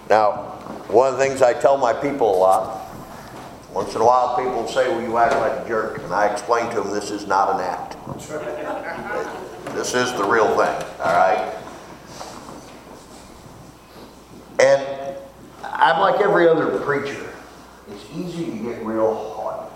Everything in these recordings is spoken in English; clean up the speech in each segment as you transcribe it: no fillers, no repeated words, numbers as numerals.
Now, one of the things I tell my people a lot, once in a while people will say, well, you act like a jerk. And I explain to them, this is not an act. This is the real thing, all right? And I'm like every other preacher. It's easy to get real hard.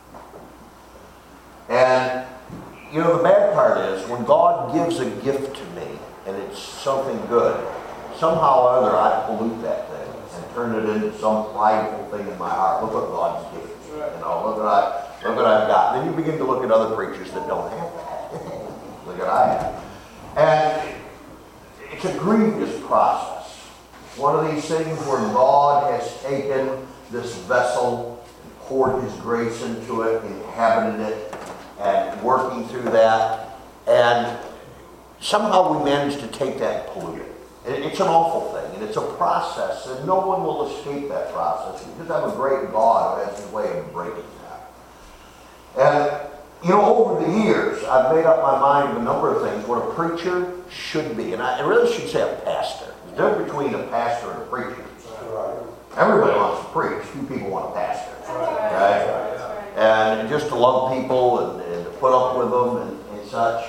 And, you know, the bad part is when God gives a gift to me and it's something good, somehow or other I pollute that thing and turn it into some prideful thing in my heart. Look what God's given me. You know, look what I've got. Then you begin to look at other preachers that don't have that. Look what I have. And it's a grievous process. One of these things where God has taken this vessel and poured His grace into it, inhabited it, and working through that. And somehow we manage to take that and pollute it. It's an awful thing, and it's a process, and no one will escape that process because I have a great God who has His way of breaking that. And, you know, over the years, I've made up my mind of a number of things what a preacher should be. And I really should say a pastor. There's a difference between a pastor and a preacher. Everybody wants to preach. Few people want a pastor. Right? And just to love people and to put up with them and such.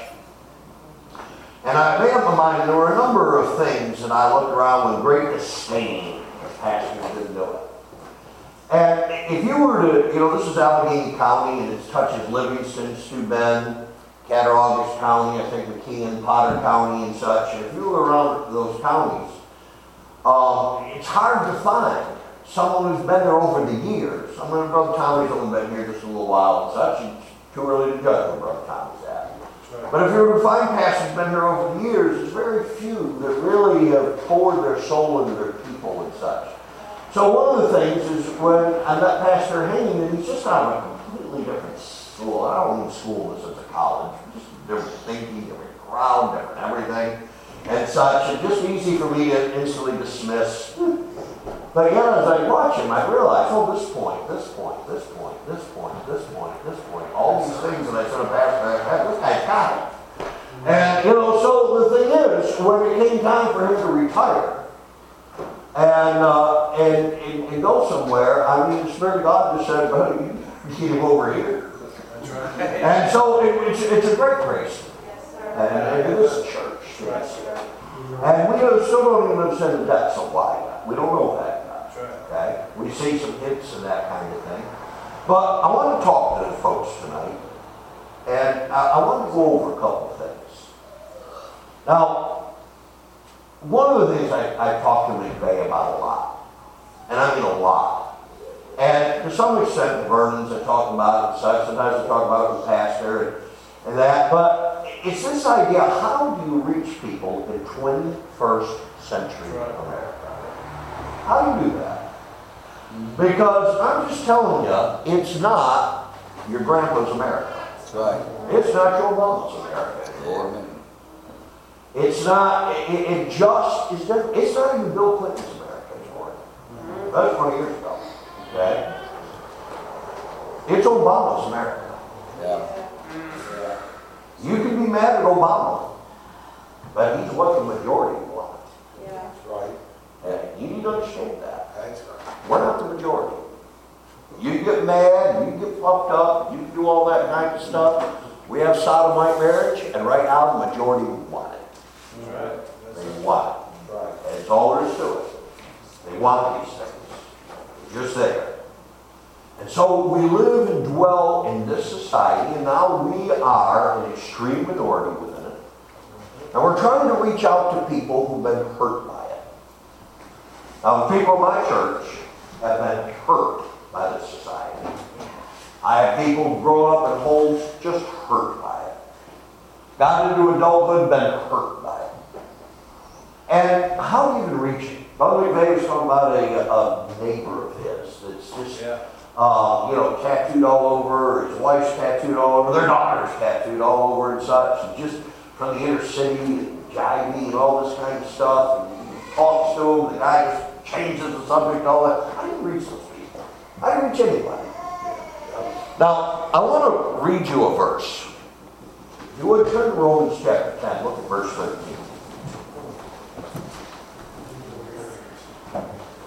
And I made up my mind, and there were a number of things that I looked around with great disdain as pastors didn't do it. And if you were to, you know, this is Allegheny County, and it touches Livingston, Steuben, Cattaraugus County, I think McKean, Potter County, and such. And if you were around those counties, it's hard to find someone who's been there over the years. I mean, Brother Tommy's only been here just a little while and such. It's too early to judge where Brother Tommy's at. But if you were to find pastors who've been here over the years, there's very few that really have poured their soul into their people and such. So one of the things is when I met Pastor Hayne, and he's just out of a completely different school. I don't mean school as a college, just different thinking, different crowd, different everything, and such. It's just easy for me to instantly dismiss. But yet as I watch him, I realize, oh, this point, this point, this point, this point, this point, this point, all these things that I said to Pastor, this guy's got it. And, you know, so the thing is, when it came time for him to retire, and go somewhere, I mean, the Spirit of God just said, buddy, you need him over here. That's right. And so it's a great grace. Yes, sir. And it is a church. Yes. And we still don't even understand the depths of why. We don't know that. Okay? We see some hints and that kind of thing. But I want to talk to the folks tonight. And I want to go over a couple of things. Now, one of the things I talk to McVeigh about a lot, and I mean a lot, and to some extent the Vernons I talk about and such, sometimes I talk about it with the pastor and that, but it's this idea, how do you reach people in 21st century America? How do you do that? Because I'm just telling you, it's not your grandpa's America. That's right. It's not your mom's America anymore. It's not, it just is different. It's not even Bill Clinton's America anymore. That was 20 years ago. Okay? It's Obama's America. Yeah. You can be mad at Obama, but he's what the majority want. Yeah. That's right. And you need to understand that. That's right. We're not the majority. You get mad, you get puffed up, you can do all that kind of stuff. We have sodomite marriage, and right now the majority want it. Right. They want it. Right. And it's all there is to it. They want these things. They're just there. And so we live and dwell in this society, and now we are an extreme minority within it. And we're trying to reach out to people who've been hurt by it. Now, the people in my church have been hurt by this society. I have people who grow up in homes just hurt by it. Got into adulthood, been hurt by it. And how do you even reach it? Brother McVeigh was talking about a neighbor of his that's just, tattooed all over, his wife's tattooed all over, their daughter's tattooed all over and such, and just from the inner city, and jivey and all this kind of stuff, and he talks to him, the guy just changes the subject and all that. How do you reach those people? How do you reach anybody? Now, I want to read you a verse. If you would, turn to Romans chapter 10, look at verse 13.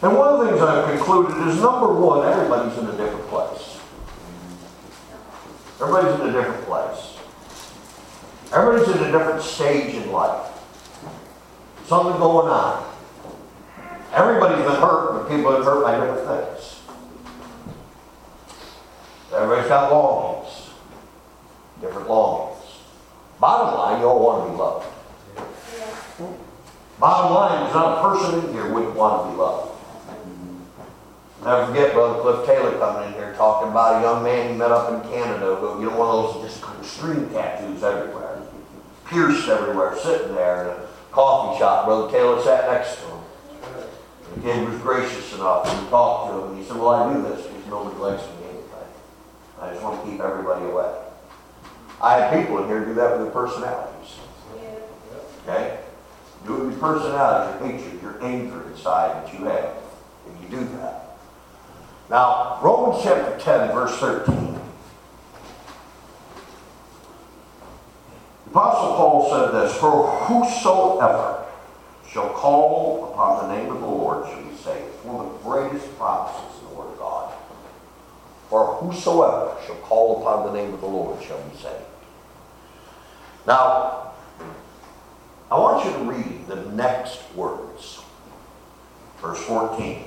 And one of the things I've concluded is, number one, everybody's in a different place. Everybody's in a different place. Everybody's in a different stage in life. Something going on. Everybody's been hurt, but people have been hurt by different things. Everybody's got longings. Different longings. Bottom line, you all want to be loved. Bottom line, there's not a person in here who wouldn't want to be loved. Never forget Brother Cliff Taylor coming in here talking about a young man he met up in Canada who, you know, one of those just extreme tattoos everywhere. Pierced everywhere, sitting there in a coffee shop. Brother Taylor sat next to him. The kid was gracious enough to talk to him. And he said, well, I do this because nobody likes me anyway. I just want to keep everybody away. I have people in here do that with their personalities. Okay? Do it with your personality, your hatred, your anger inside that you have. And you do that. Now, Romans chapter 10, verse 13. The Apostle Paul said this, for whosoever shall call upon the name of the Lord shall be saved. It's one of the greatest promises in the Word of God. For whosoever shall call upon the name of the Lord shall be saved. Now, I want you to read the next words. Verse 14.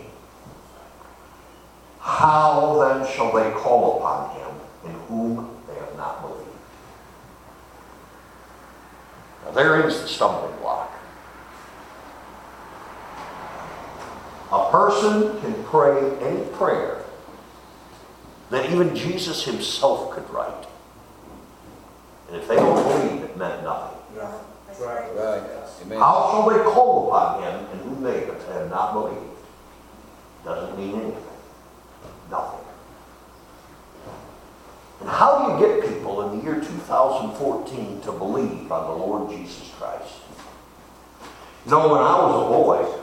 How then shall they call upon him in whom they have not believed? Now there is the stumbling block. A person can pray any prayer that even Jesus himself could write. And if they don't believe, it meant nothing. Yeah. Right. Amen. How shall they call upon him in whom they have not believed? Doesn't mean anything. Nothing. And how do you get people in the year 2014 to believe on the Lord Jesus Christ? You know, when I was a boy,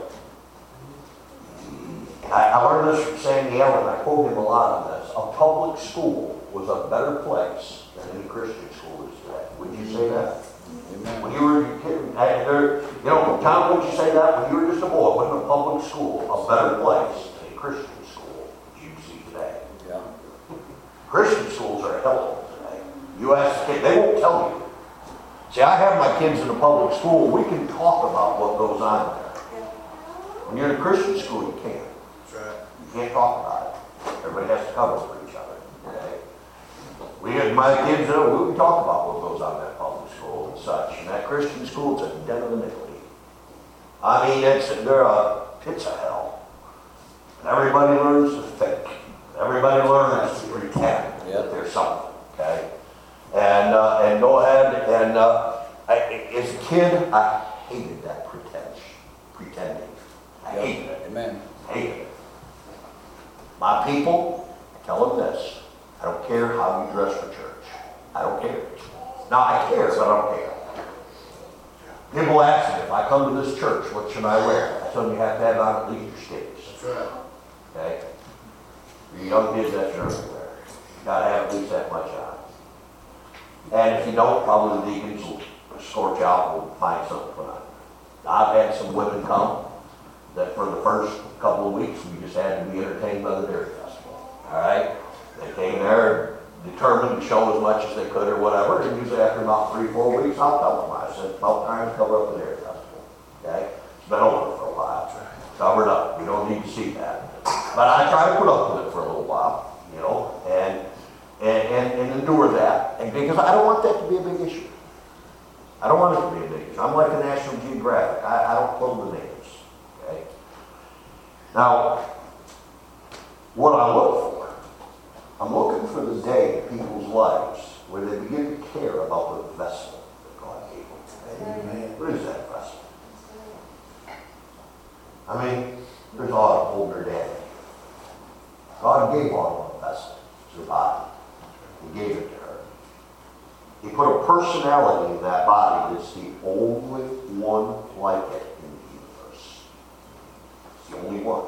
I learned this from Sandy Ellen. I quote him a lot on this. A public school was a better place than any Christian school is today. Would you say that? Amen. When you were a kid, you know, Tom, would you say that? When you were just a boy, wasn't a public school a better place than a Christian school as you see today? Yeah. Christian schools are hell today. You ask the kid, they won't tell you. See, I have my kids in a public school. We can talk about what goes on there. When you're in a Christian school, you can't. That's right. You can't talk about it. Everybody has to cover for each other. Okay? We had my kids, we would talk about what goes on in that public school and such. And that Christian school, it's a den of iniquity. I mean, they're a pits of hell. And everybody learns to fake. Everybody learns to pretend that there's something. Okay? And go ahead and as a kid, I hated that pretending. I hated it. Amen. Hated it. My people, tell them this. I don't care how you dress for church. I don't care. Now, I care, but I don't care. People ask me, if I come to this church, what should I wear? I tell them you have to have on at least your skates. That's right. Okay? For you young kids, that's your underwear. You gotta have at least that much on. And if you don't, probably the deacons will scorch out and will find something to put on. I've had some women come that for the first couple of weeks, we just had to be entertained by the Dairy Festival. All right? They came there determined to show as much as they could or whatever, and usually after about 3-4 weeks, I'll tell them. I said, about time to cover up the Dairy Festival. Okay? It's been over for a while. Covered up. We don't need to see that. But I try to put up with it for a little while, you know, and endure that. And because I don't want that to be a big issue. I don't want it to be a big issue. I'm like a National Geographic. I don't pull the names. Okay? Now, what I look for, I'm looking for the day in people's lives where they begin to care about the vessel that God gave them. Amen. What is that vessel? I mean, there's Autumn holding her daddy. God gave Autumn a vessel. It's her body. He gave it to her. He put a personality in that body that's the only one like it in the universe. It's the only one.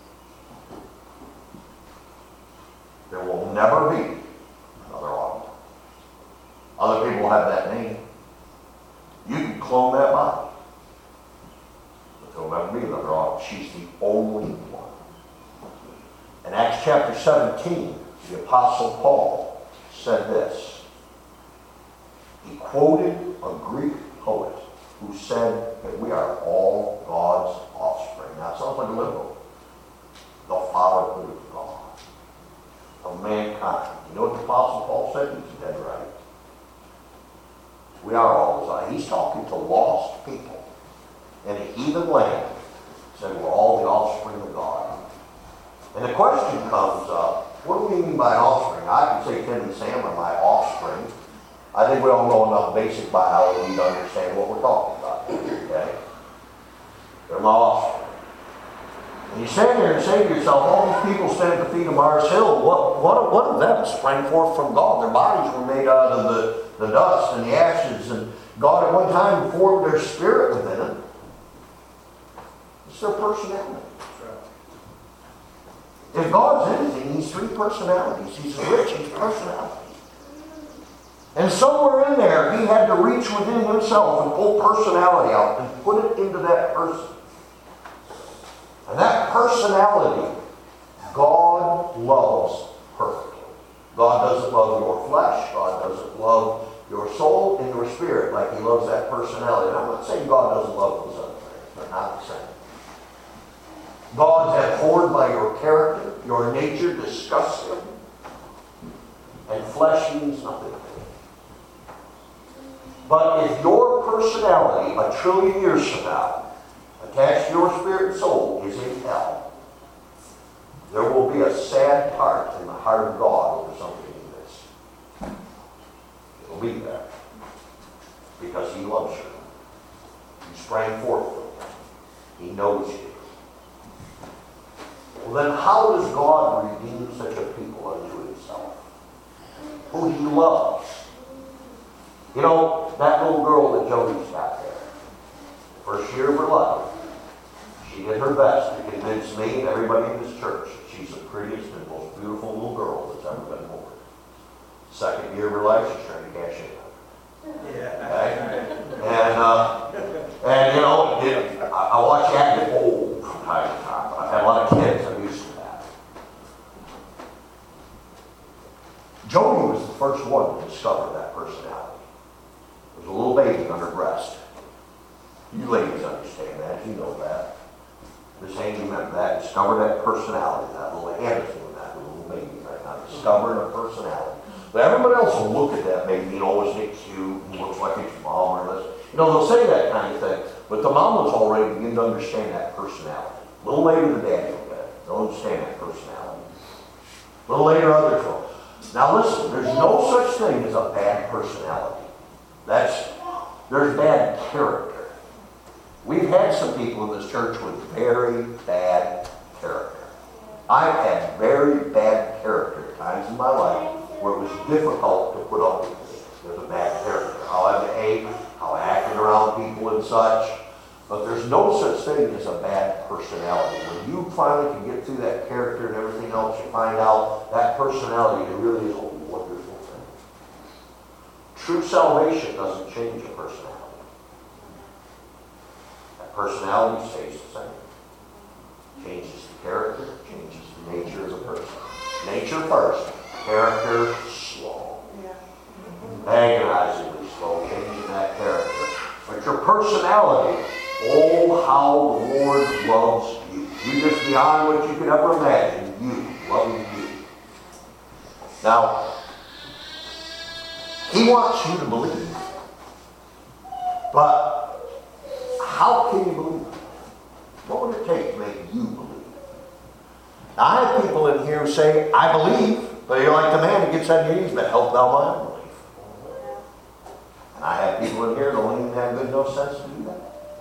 There will never be another Autumn. Other people have that name. You can clone that body. But there'll never be another Autumn. She's the only one. chapter 17, the Apostle Paul said this. He quoted a Greek poet who said that we are all God's offspring. Now, it sounds like a liberal. The fatherhood of God, of mankind. You know what the Apostle Paul said? He's dead right. We are all His. He's talking to lost people in a heathen land. He said we're all the offspring of God. And the question comes up, what do we mean by offspring? I can say Tim and Sam are my offspring. I think we all know enough basic biology to understand what we're talking about. Okay? They're my offspring. And you stand there and say to yourself, all these people stand at the feet of Mars Hill, what of them sprang forth from God? Their bodies were made out of the dust and the ashes, and God at one time formed their spirit within them. It's their personality. If God's anything, He's three personalities. He's rich, He's personality. And somewhere in there, He had to reach within Himself and pull personality out and put it into that person. And that personality, God loves perfectly. God doesn't love your flesh. God doesn't love your soul and your spirit like He loves that personality. And I'm not saying God doesn't love those other things. They're not the same. God's abhorred by your character. Your nature disgusts Him. And flesh means nothing to Him. But if your personality, a trillion years from now, attached to your spirit and soul, is in hell, there will be a sad part in the heart of God over something in this. It will be there. Because He loves you. You sprang forth from Him. He knows you. Well, then how does God redeem such a people unto Himself? Who He loves. You know, that little girl that Jody's got there, first year of her life, she did her best to convince me and everybody in this church that she's the prettiest and most beautiful little girl that's ever been born. Second year of her life, she's trying to cash in. Yeah. Okay? And you know, I watch that get old from time to time. I've had a lot of kids. I'm used to that. Jody was the first one to discover that personality. There was a little baby on her breast. You ladies understand that. You know that. Miss Haney, remember that. Discover that personality. That little Anderson, that little baby right now. Discovering a personality. But everybody else will look at that baby, isn't it cute? He looks like his mom or this. They'll say that kind of thing. But the mom was already beginning to understand that personality. A little later, the daddy will get it. They'll understand that personality. A little later, others will. Now listen, there's no such thing as a bad personality. There's bad character. We've had some people in this church with very bad character. I've had very bad character at times in my life where it was difficult to put up with a bad character. How I behaved, how I acted around people and such. But there's no such thing as a bad personality. When you finally can get through that character and everything else, you find out that personality really is a wonderful thing. True salvation doesn't change a personality. That personality stays the same. Changes the character, changes the nature of the person. Nature first, character slow. Agonizingly slow, changing that character. But your personality, oh, how the Lord loves you. You're just beyond what you could ever imagine. You, loving you. Now, He wants you to believe. But how can you believe? What would it take to make you believe? Now, I have people in here who say, I believe, but you're like the man who gets on your knees, but help thou my unbelief. And I have people in here who don't even have good enough sense to do that.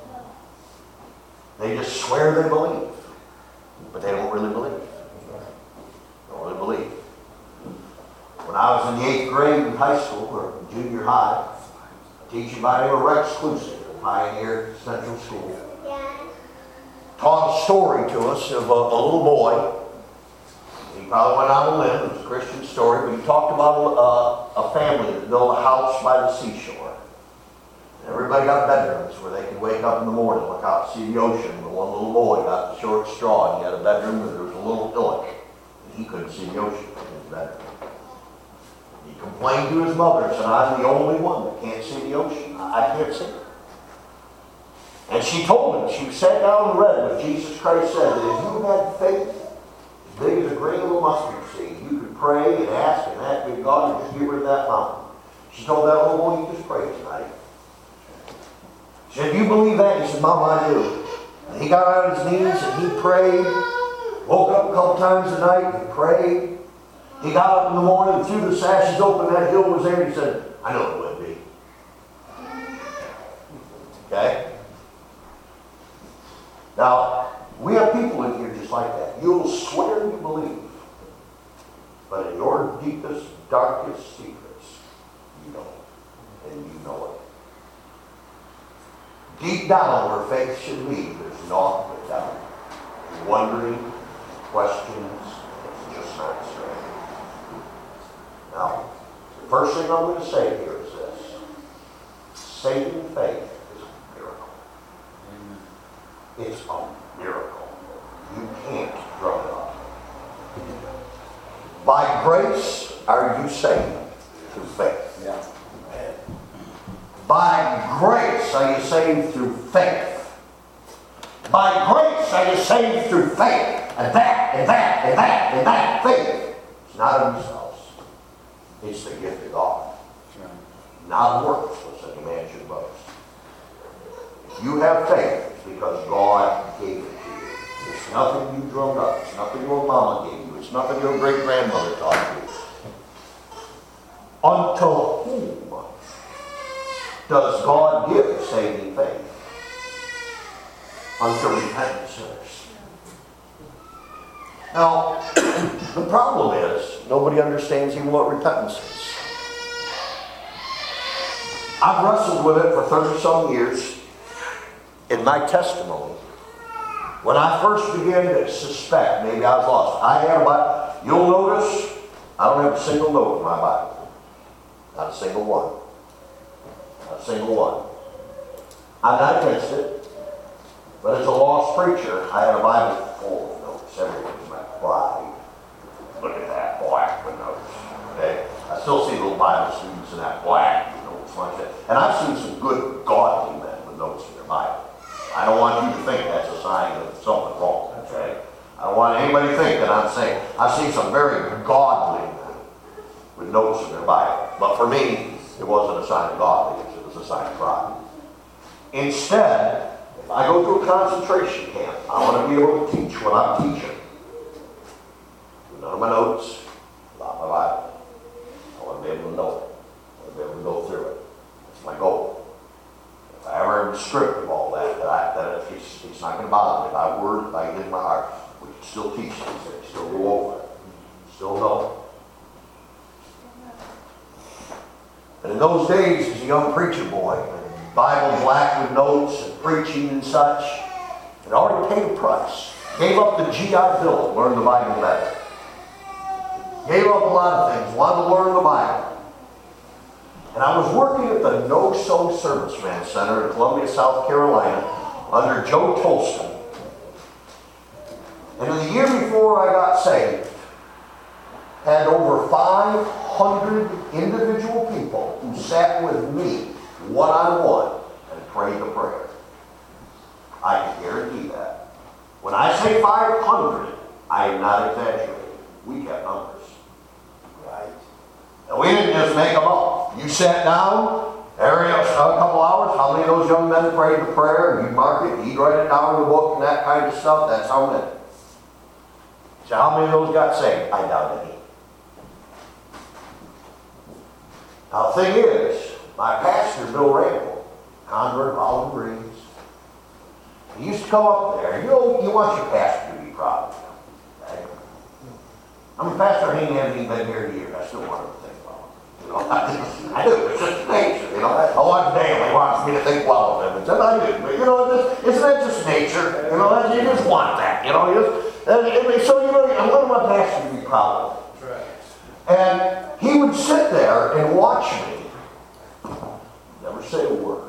They just swear they believe, but they don't really believe. They don't really believe. When I was in the 8th grade in high school, or junior high, a teacher by the name of Rex Clusick at Pioneer Central School taught a story to us of a little boy. He probably went on a limb. It was a Christian story, but he talked about a family that built a house by the seashore. Everybody got bedrooms where they could wake up in the morning, look out, see the ocean. The one little boy got the short straw, and he had a bedroom where there was a little illick. He couldn't see the ocean from his bedroom. He complained to his mother and said, I'm the only one that can't see the ocean. I can't see it. And she told him, she sat down and read what Jesus Christ said, that if you had faith as big as a grain of a mustard seed, you could pray and ask with God and just get rid of that mountain. She told that little boy, you just pray tonight. She said, do you believe that? He said, Mom, I do. And he got on his knees and he prayed. Woke up a couple times a night and prayed. He got up in the morning, threw the sashes open, that hill was there, and he said, I know it would be. Okay? Now, we have people in here just like that. You'll swear you believe, but in your deepest, darkest secrets, you don't. And you know it. Deep down where faith should lead, there's naught but doubt. Wondering, questions, it's just not straight. Now, the first thing I'm going to say here is this. Saving faith is a miracle. It's a miracle. You can't drum it up. By grace are you saved through faith. Yeah. By grace are you saved through faith. By grace are you saved through faith. And that, and that, and that, and that faith. It's not of yourselves. It's the gift of God. Not works, lest any man should boast. If you have faith, it's because God gave it to you. It's nothing you drummed up. It's nothing your mama gave you. It's nothing your great-grandmother taught you. Unto whom does God give saving faith? Unto repentant sinners. Now, the problem is, nobody understands even what repentance is. I've wrestled with it for 30-some years. In my testimony, when I first began to suspect maybe I was lost, I had a Bible. You'll notice, I don't have a single note in my Bible. Not a single one. Not a single one. I'm not against it, but as a lost preacher, I had a Bible full of notes. Everything was my pride. Look at that black with notes. Okay? I still see little Bible students in that black notes like that. And I've seen some good godly men with notes in their Bible. I don't want you to think that's a sign of something wrong. Okay? I don't want anybody to think that I'm saying. I've seen some very godly men with notes in their Bible. But for me, it wasn't a sign of godliness. It was a sign of pride. Instead, if I go to a concentration camp, I want to be able to teach what I'm teaching. None of my notes, not my Bible. I want to be able to know it. I want to be able to go through it. That's my goal. If I ever am stripped of all that it's not going to bother me. If I word, if I get in my heart, we can still teach these things, still go over it, still know it. And in those days, as a young preacher boy, Bible black with notes and preaching and such, and already paid a price. Gave up the GI Bill to learn the Bible better. Gave up a lot of things, wanted to learn the Bible. And I was working at the No-So Serviceman Center in Columbia, South Carolina, under Joe Tolston. And in the year before I got saved, had over 500 individual people who sat with me one-on-one and prayed the prayer. I can guarantee that. When I say 500, I am not exaggerating. We kept numbers. Right. And we didn't just make them up. You sat down, every a couple hours, how many of those young men prayed the prayer, and you'd mark it, you'd write it down in the book and that kind of stuff. That's how many. So how many of those got saved? I doubt any. Now the thing is, my pastor, Bill Randall, convert of Olive Breeze, he used to come up there. You know, you want your pastor to be proud of you. Okay? I'm a pastor, he hasn't even been here a year. I still want him to think well. You know, I do. It's just nature. You know, I want Dale. He wants me to think well of him. And I do. But you know, isn't that just nature? You know, you just want that. You know, so you know, I want my pastor to be proud of him. Right. And he would sit there and watch me. Never say a word.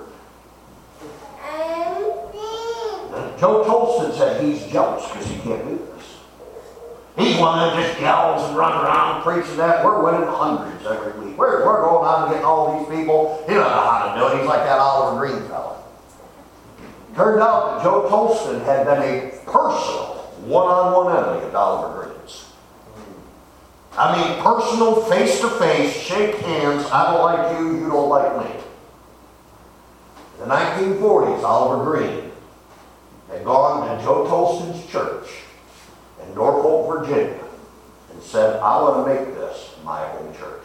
And Joe Tolston said he's jealous because he can't do this. He's one that just yells and runs around preaching that. We're winning hundreds every week. We're going out and getting all these people. He doesn't know how to do it. He's like that Oliver Green fellow. Turned out that Joe Tolston had been a personal one-on-one enemy of Oliver Green's. I mean, personal, face-to-face, shake hands, I don't like you, you don't like me. In the 1940s, Oliver Green had gone to Joe Tolston's church in Norfolk, Virginia, and said, I want to make this my home church.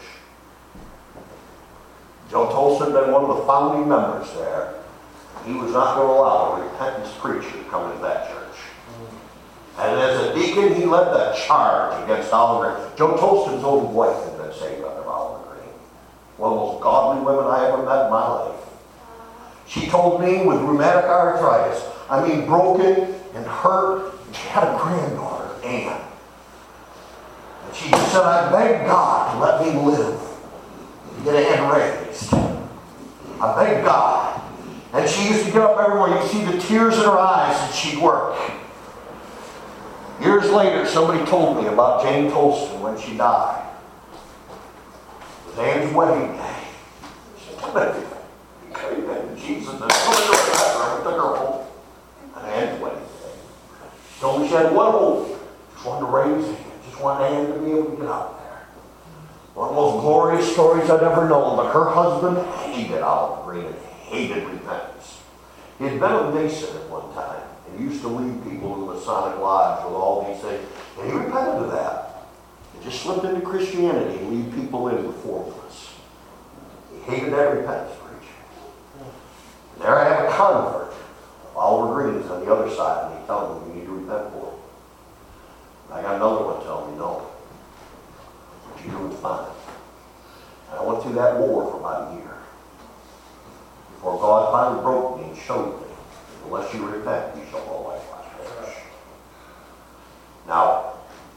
Joe Tolston had been one of the founding members there. He was not going to allow a repentance preacher to come into that church. And as a deacon, he led that charge against Oliver Green. Joe Tolston's own wife had been saved under Oliver Green. One of the most godly women I ever met in my life. She told me with rheumatic arthritis, I mean broken and hurt, and she had a granddaughter, Ann. And she said, I beg God to let me live and get Ann raised. I beg God. And she used to get up every morning. You see the tears in her eyes, and she'd work. Years later, somebody told me about Jane Tolston when she died. It was Ann's wedding day. She said, amen. Jesus, and somebody took her home. And Ann's wedding day. She told me she had one hope. Just wanted to raise Ann. Just wanted Ann to be able to get out there. One of the most glorious stories I'd ever known. But her husband hated Oliver Green and hated repentance. He had been a Mason at one time. And used to lead people in the Masonic Lodge with all these things. And he repented of that. He just slipped into Christianity and lead people in with formulas. He hated that repentance preacher. And there I have a convert. Oliver Green is on the other side, and he telling me you need to repent for him. And I got another one telling me no. What you do is fine. And I went through that war for about a year. Before God finally broke me and showed me, unless you repent, you shall always perish. Now,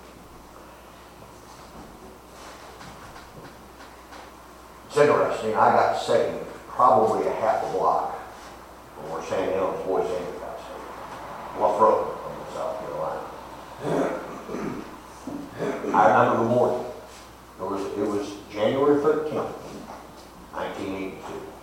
it's interesting. I got saved probably a half a block from where Sandy Hills Boys Andrew got saved. Bluff Road in South Carolina. I remember the morning. It was January 13th, 1982.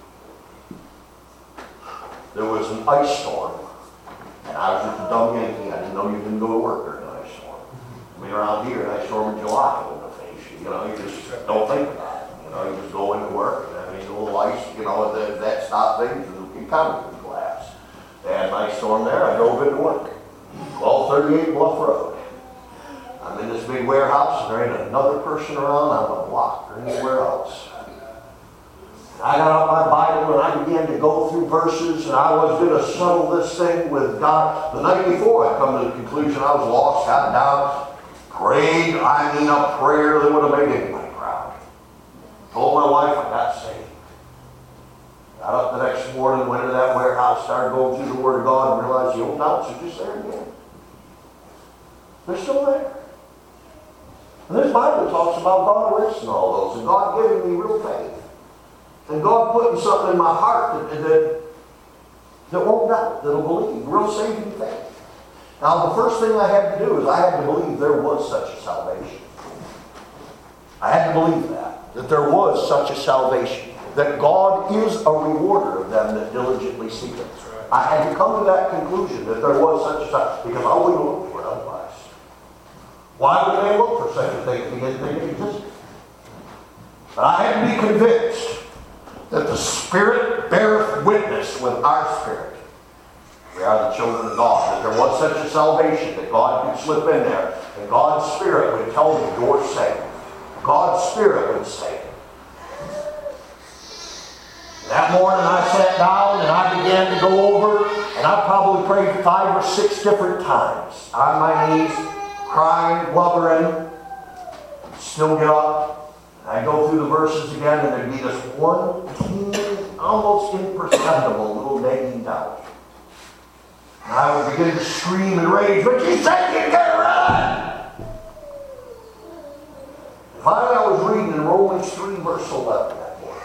There was an ice storm, and I was just a dumb Yankee. I didn't know you didn't go to work during an ice storm. I mean, around here, an ice storm in July wouldn't have faced you. You know, you just don't think about it. You know, you just go into work, and I mean, a little ice, you know, that stopped things, and the economy would collapse. They had an ice storm there. I drove into work. 1238 Bluff Road. I'm in this big warehouse, and there ain't another person around on the block or anywhere else. I got out my Bible and I began to go through verses, and I was going to settle this thing with God. The night before, I come to the conclusion I was lost, got down, prayed, a prayer that would have made anybody proud. Told my wife I got saved. Got up the next morning, went into that warehouse, started going through the Word of God, and realized the old doubts are just there again. They're still there. And this Bible talks about God arresting all those, and God giving me real faith. And God putting something in my heart that won't doubt, that'll believe, real saving faith. Now, the first thing I had to do is I had to believe there was such a salvation. I had to believe that there was such a salvation, that God is a rewarder of them that diligently seek Him. I had to come to that conclusion that there was such a salvation, because I wouldn't look for it otherwise. Why would they look for such a thing if He didn't think it existed? But I had to be convinced that the Spirit beareth witness with our spirit. We are the children of God. That there was such a salvation that God could slip in there, and God's Spirit would tell me you're saved. God's Spirit would say it. That morning I sat down and I began to go over, and I probably prayed 5 or 6 different times. On my knees, crying, blubbering, still get up. I go through the verses again, and there'd be this one teeny, almost imperceptible little nagging doubt. And I would begin to scream and rage, but you said you could run! And finally, I was reading in Romans 3, verse 11 that morning.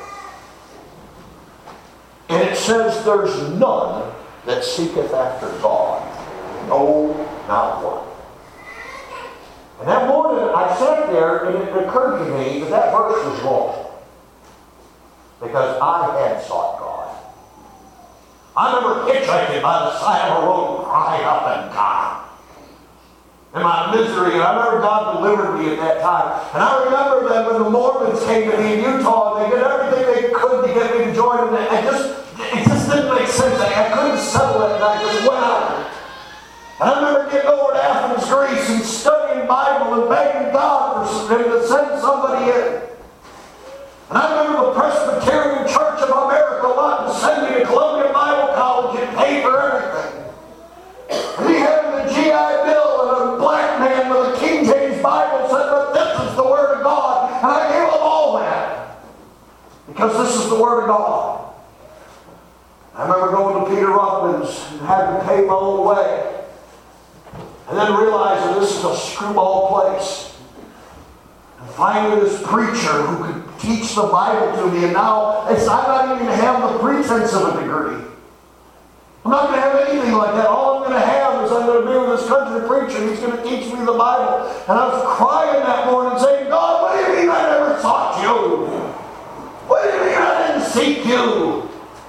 And it says, there's none that seeketh after God. No, not one. And that morning, I sat there, and it occurred to me that that verse was wrong. Because I had sought God. I remember hitchhiking by the side of a road, crying up and God. In my misery, and I remember God delivered me at that time. And I remember that when the Mormons came to me in Utah, and they did everything they could to get me to join them. It just didn't make sense. I couldn't settle it, and I just went out. And I remember getting over to Athens, Greece, and studying Bible and begging God for him to send somebody in. And I remember the Presbyterian Church of America wanted to send me to Columbia Bible College and pay for everything. And he had the GI Bill and a black man with a King James Bible said, but this is the Word of God. And I gave them all that. Because this is the Word of God. I remember going to Peter Ruckman's and having to pay my own way. And then realizing this is a screwball place. And finding this preacher who could teach the Bible to me. And now I'm not even going to have the pretense of a degree. I'm not going to have anything like that. All I'm going to have is I'm going to be with this country preacher. He's going to teach me the Bible. And I was crying that morning saying, God, what do you mean I never sought you? What do you mean I didn't seek you?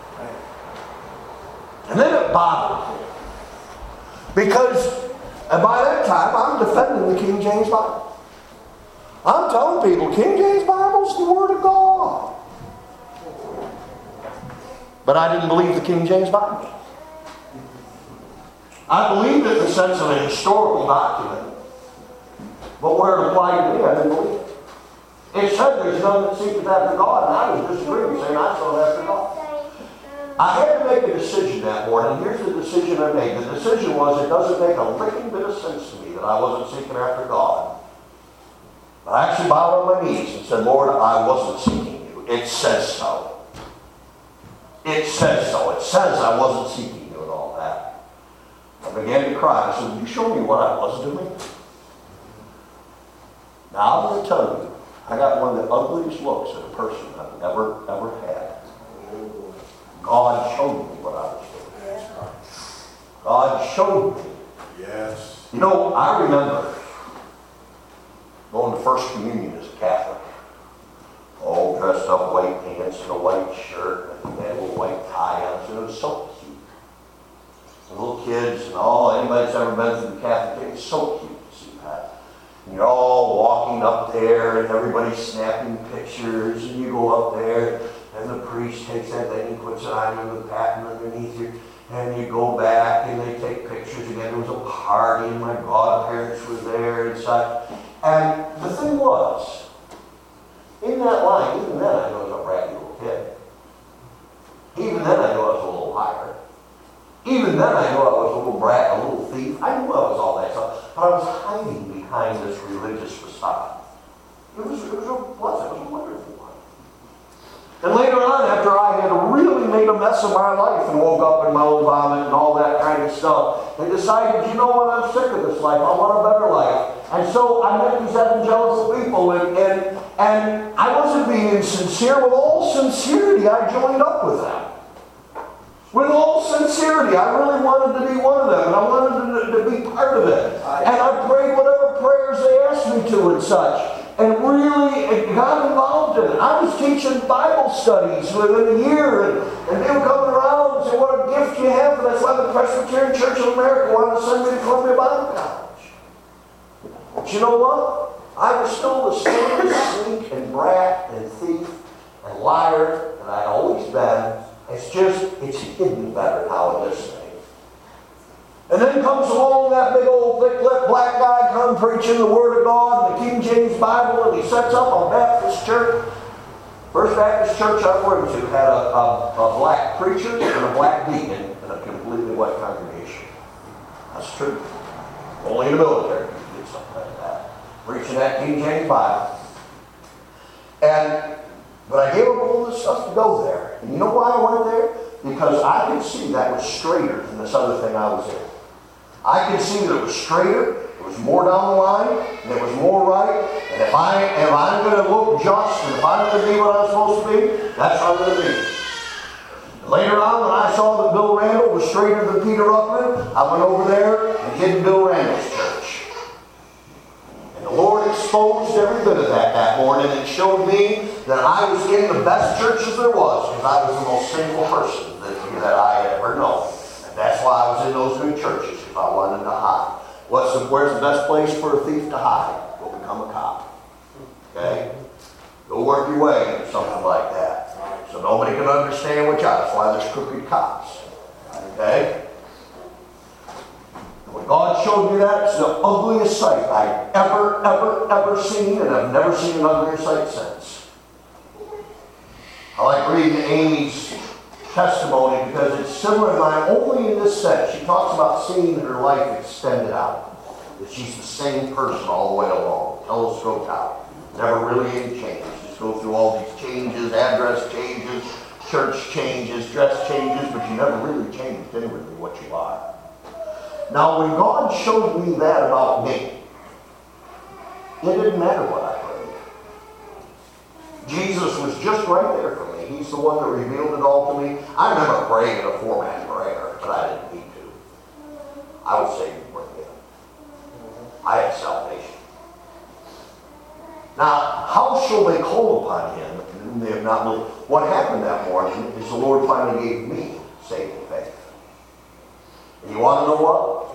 And then it bothered me. Because by that time, I'm defending the King James Bible. I'm telling people, King James Bible is the Word of God. But I didn't believe the King James Bible. I believed it in the sense of a historical document. But where it applied to me, I didn't believe it. It said there's none that seeketh after God, and I was disagreeing, saying I sought after God. I had to make a decision that morning. Here's the decision I made. The decision was it doesn't make a licking bit of sense to me that I wasn't seeking after God. But I actually bowed on my knees and said, Lord, I wasn't seeking you. It says so. It says so. It says I wasn't seeking you and all that. I began to cry. I said, will you show me what I was doing? Now I'm going to tell you, I got one of the ugliest looks at a person I've ever had. God showed me what I was doing. God showed me. Yes. You know, I remember going to First Communion as a Catholic. All dressed up, white pants and a white shirt and a little white tie on. So it was so cute. The little kids and all, anybody that's ever been through the Catholic faith, it's so cute to see that. And you're all walking up there and everybody's snapping pictures and you go up there and the priest takes that thing and puts it on you with a patent underneath you and you go back and they take pictures again. There was a party and my godparents were there and such. And the thing was, in that line, even then I knew I was a bratty little kid. Even then I knew I was a little liar. Even then I knew I was a little brat, a little thief. I knew I was all that stuff. But I was hiding behind this religious facade. It was a blessing. It was a wonderful one. And later on, after I had really made a mess of my life and woke up in my own vomit and all that kind of stuff, and decided, you know what, I'm sick of this life. I want a better life. And so I met these evangelical people, and I wasn't being insincere. With all sincerity, I joined up with them. With all sincerity, I really wanted to be one of them, and I wanted to be part of it. And I prayed whatever prayers they asked me to and such. And really got involved in it. I was teaching Bible studies within a year, and they would come around and say, what a gift you have. And that's why the Presbyterian Church of America wanted to send me to Columbia Bible College. But you know what? I was still the same sneak and brat and thief and liar that I'd always been. It's hidden better now in this thing. And then comes along that big old thick-lipped black guy come preaching the Word of God, the King James Bible, and he sets up a Baptist church. First Baptist church I went to had a black preacher and a black deacon and a completely white congregation. That's true. Only in the military you can do something like that. Preaching that King James Bible. But I gave up all this stuff to go there. And you know why I went there? Because I could see that was straighter than this other thing I was in. I could see that it was straighter, it was more down the line, and it was more right. And if I'm going to look just, and if I'm going to be what I'm supposed to be, that's what I'm going to be. And later on, when I saw that Bill Randall was straighter than Peter Ruckman, I went over there and hid in Bill Randall's church. And the bit of that morning. It showed me that I was in the best churches there was, because I was the most single person that I had ever known. And that's why I was in those good churches, if I wanted to hide. Where's the best place for a thief to hide? Go become a cop. Okay? Go work your way into something like that. So nobody can understand what you are. That's why there's crooked cops. Okay? When God showed me that, it's the ugliest sight I've ever seen, and I've never seen an uglier sight since. I like reading Amy's testimony because it's similar to mine, only in this sense. She talks about seeing her life extended out. That she's the same person all the way along, telescoped out. Never really any change. Just go through all these changes, address changes, church changes, dress changes, but you never really changed inwardly what you are. Now, when God showed me that about me, it didn't matter what I prayed. Jesus was just right there for me. He's the one that revealed it all to me. I remember praying in a format prayer, but I didn't need to. I was saved and forgiven. I had salvation. Now, how shall they call upon him in whom they have not believed? What happened that morning is the Lord finally gave me saving faith. And you want to know what?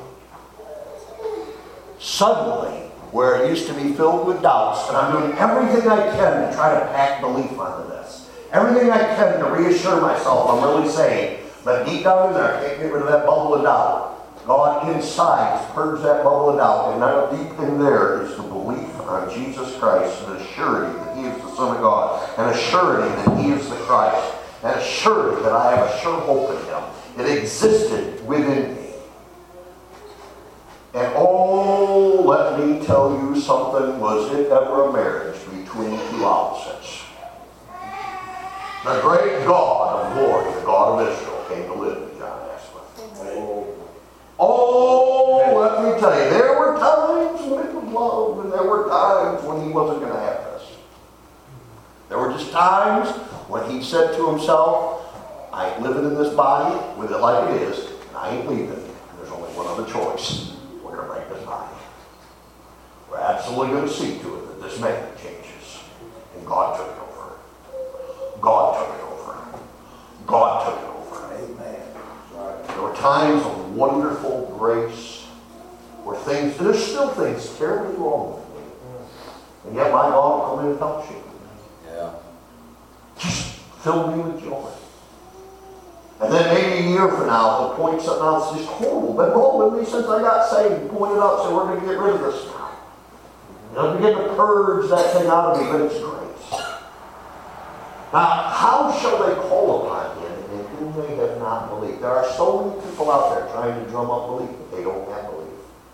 Suddenly, where it used to be filled with doubts, and I'm doing everything I can to try to pack belief onto this. Everything I can to reassure myself I'm really saved. But deep down in there, I can't get rid of that bubble of doubt. God inside has purged that bubble of doubt, and now deep in there is the belief on Jesus Christ, and a surety that he is the Son of God, and a surety that he is the Christ, and a surety that I have a sure hope in him. It existed within me. And oh, let me tell you something, was it ever a marriage between two opposites? The great God of glory, the God of Israel, came to live in John Asquith. Oh, let me tell you, there were times when it was love, and there were times when he wasn't going to have us. There were just times when he said to himself, I ain't living in this body with it like it is, and I ain't leaving. There's only one other choice. We're going to break this body. We're absolutely going to see to it that this man changes. And God took it over. God took it over. God took it over. Amen. There were times of wonderful grace where things, and there's still things terribly wrong with me. And yet my God will come in and help you. Yeah. Just fill me with joy. And then maybe a year from now, he'll point something else just horrible. Been wrong with me since I got saved and pointed out, so we're going to get rid of this now. He'll begin to purge that thing out of me, but it's grace. Now, how shall they call upon him in whom they have not believed? There are so many people out there trying to drum up belief, but they don't have belief.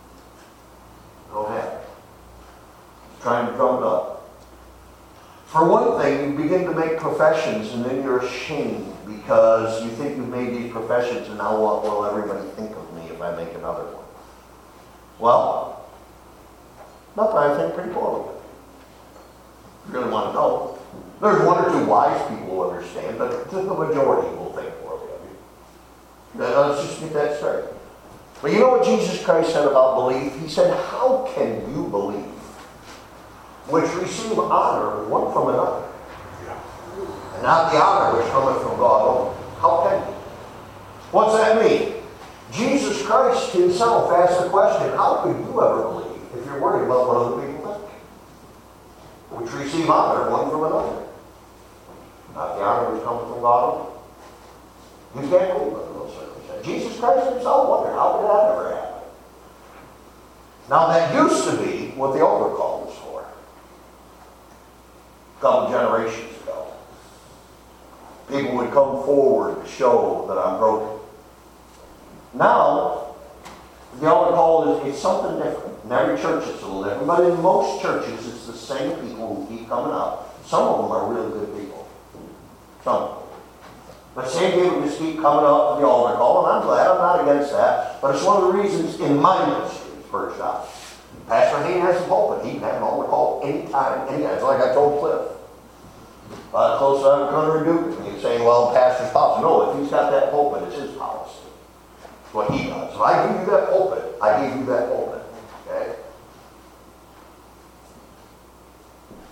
They don't have it. Trying to drum it up. For one thing, you begin to make professions and then you're ashamed because you think you've made these professions and now what will everybody think of me if I make another one? Well, not that I think pretty poorly. You really want to know. There's one or two wise people who understand, but the majority will think poorly of you. Now, let's just get that straight. But you know what Jesus Christ said about belief? He said, how can you believe which receive honor one from another, and not the honor which cometh from God only? How can you? What's that mean? Jesus Christ himself asked the question, how could you ever believe if you're worried about what other people think? Which receive honor one from another, not the honor which cometh from God only. You can't believe under those circumstances. Jesus Christ himself wondered, how did that ever happen? Now that used to be what the overcall was for. A couple generations ago. People would come forward to show that I'm broken. Now, the altar call is something different. In every church it's a little different, but in most churches it's the same people who keep coming up. Some of them are really good people. Some of them. But same people just keep coming up to the altar call, and I'm glad, I'm not against that. But it's one of the reasons in my ministry, first off. Pastor Hayne has a pulpit. He can have an altar call anytime, It's like I told Cliff. Close to I'm going to rebuke him. He's saying, well, pastor's policy. No, if he's got that pulpit, it's his policy. It's what he does. If I give you that pulpit, I give you that pulpit. Okay?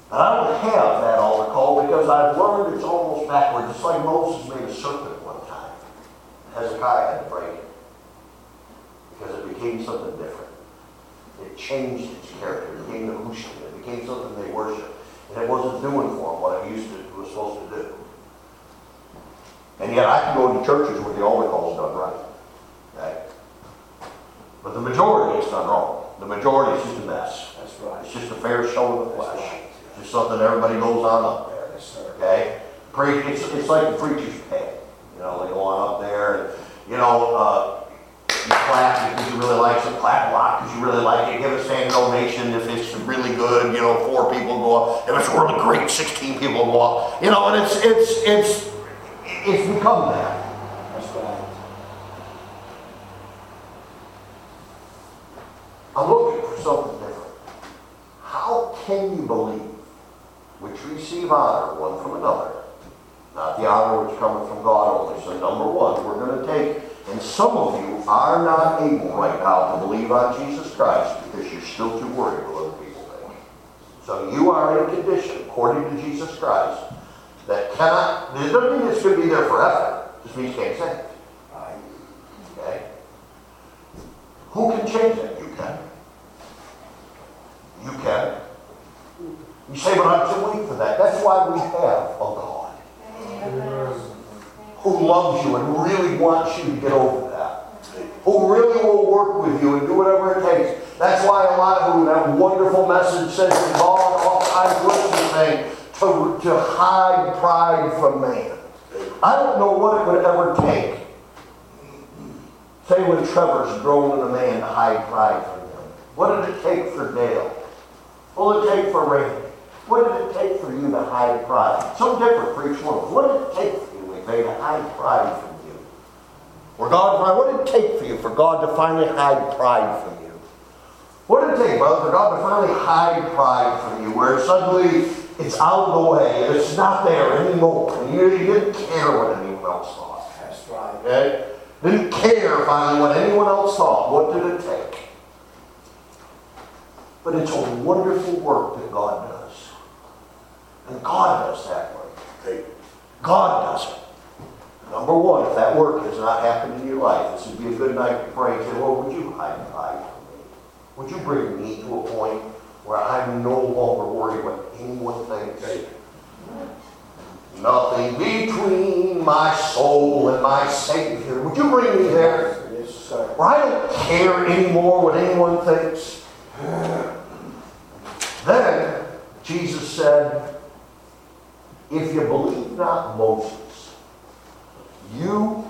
And I don't have that altar call because I've learned it's almost backwards. It's like Moses made a serpent one time. Hezekiah had to break it because it became something different. It changed its character. It became the Hushim. It became something they worshiped. And it wasn't doing for them what it was supposed to do. And yet I can go to churches where the altar call is done right. Okay? But the majority is done wrong. The majority is just a mess. That's right. It's just a fair show of the That's flesh. right. Just something everybody goes on up there. Yes, sir. Okay? It's like the preacher's pay. You know, they go on up there and, you clap because you really like it, clap a lot because you really like it, give a standing donation if it's really good, 4 people go up. If it's really great, 16 people go up. And it's become that. That's right. I'm looking for something different. How can you believe which receive honor one from another, not the honor which cometh from God only? So number one, we're going to take, and some of you are not able right now to believe on Jesus Christ because you're still too worried what other people think. So you are in a condition, according to Jesus Christ, that cannot, it doesn't mean it's going to be there forever. It just means you can't say it. Right. Okay? Who can change that? You can. You can. You say, but I'm too weak for that. That's why we have a God who loves you and really wants you to get over that. Who really will work with you and do whatever it takes. That's why a lot of that wonderful message says that God oftentimes looks thing to hide pride from man. I don't know what it would ever take. Say when Trevor's grown in a man to hide pride from him. What did it take for Dale? What did it take for Randy? What did it take for you to hide pride? Something different for each one. What did it take for you, McVeigh, to hide pride from you? What did it take for you for God to finally hide pride from you? What did it take, brother, for God to finally hide pride from you, where suddenly it's out of the way and it's not there anymore, and you didn't care what anyone else thought? That's right. Okay? Didn't care finally what anyone else thought. What did it take? But it's a wonderful work that God does. And God does that work. God does it. Number one, if that work has not happened in your life, this would be a good night to pray and say, Lord, would you hide pride from me? Would you bring me to a point where I'm no longer worried what anyone thinks? Nothing between my soul and my Savior. Would you bring me there? Yes, sir. Where I don't care anymore what anyone thinks. Then Jesus said, if you believe not Moses, you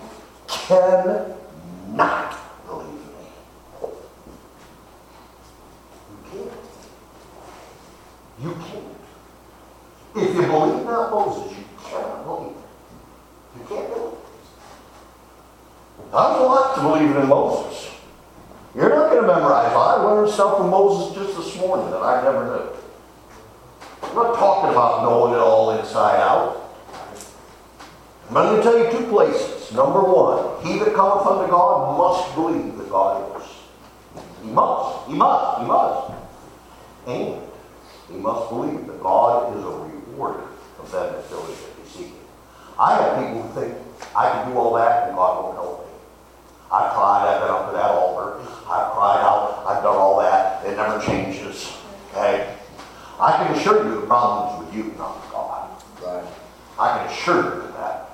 cannot believe me. You can't. You can't. If you believe not Moses, you cannot believe it. You can't do it. There's a lot to believe in Moses. You're not going to memorize it. I learned stuff from Moses just this morning that I never knew. I'm not talking about knowing it all inside out. I'm going to tell you 2 places. Number one, he that cometh unto God must believe that God is. He must. He must. He must. And he must believe that God is a rewarder of them that diligently seek him. I have people who think I can do all that and God won't help me. I've tried, I've been up to that altar, I've cried out, I've done all that, it never changes. Okay? I can assure you the problem is with you, not with God. Right. I can assure you of that.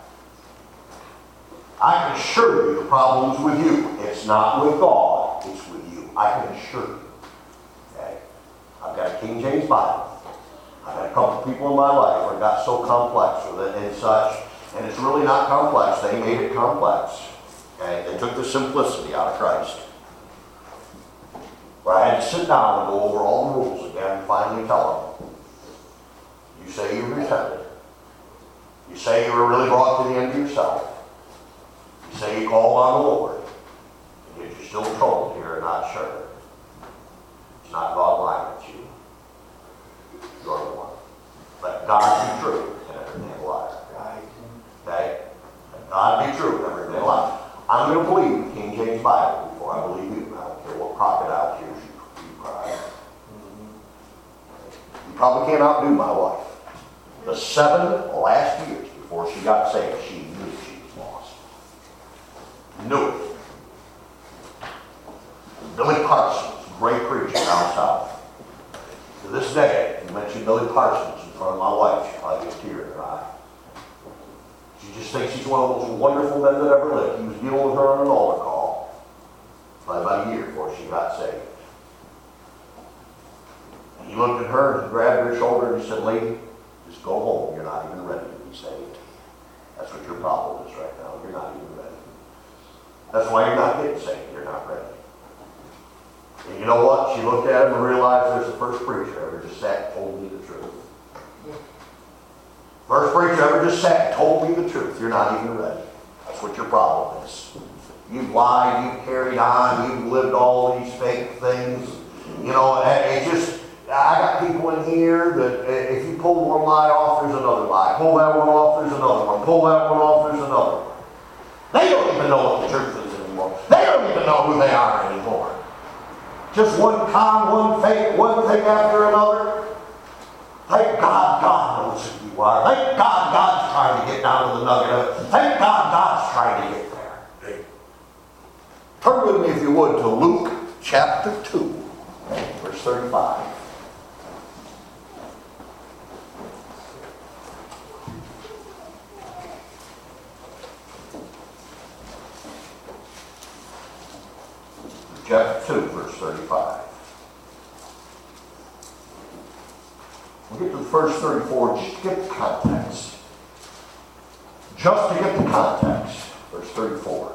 I can assure you the problem is with you. It's not with God, it's with you. I can assure you. Okay? I've got a King James Bible. I've had a couple of people in my life where it got so complex with it and such, and it's really not complex. They made it complex. Okay? They took the simplicity out of Christ. Where I had to sit down and go over all the rules again and finally tell them, you say you repented. You say you were really brought to the end of yourself. You say you called on the Lord. And yet you're still troubled here and not sure. It's not God lying at you. You're the one. Let God be true and every man a liar. Right. Okay? Let God be true and every man a liar. I'm going to believe the King James Bible before I believe you. I don't care what crocodile tears you cry. You probably can't outdo my wife. The 7 last years before she got saved, she knew she was lost. Knew it. Billy Parsons, great preacher down south. To this day, you mention Billy Parsons in front of my wife, she'll probably get a tear in her eye. She just thinks he's one of those wonderful men that ever lived. He was dealing with her on an altar call. Probably about a year before she got saved. And he looked at her and he grabbed her shoulder and he said, "Lady, just go home. You're not even ready to be saved. That's what your problem is right now. You're not even ready. That's why you're not getting saved. You're not ready." And you know what? She looked at him and realized there's the first preacher ever just sat and told me the truth. First preacher ever just sat and told me the truth. You're not even ready. That's what your problem is. You've lied, you've carried on, you've lived all these fake things. You know, it just, I got people in here that if you pull one lie off, there's another lie. Pull that one off, there's another one. Pull that one off, there's another one. They don't even know what the truth is anymore. They don't even know who they are anymore. Just one con, one fake, one thing after another. Thank God God knows who you are. Thank God God's trying to get down to the nugget of it. Thank God God's trying to get there. Turn with me, if you would, to Luke chapter 2, verse 35. Chapter 2, verse 35. We'll get to the first 34 just to get the context. Just to get the context. Verse 34.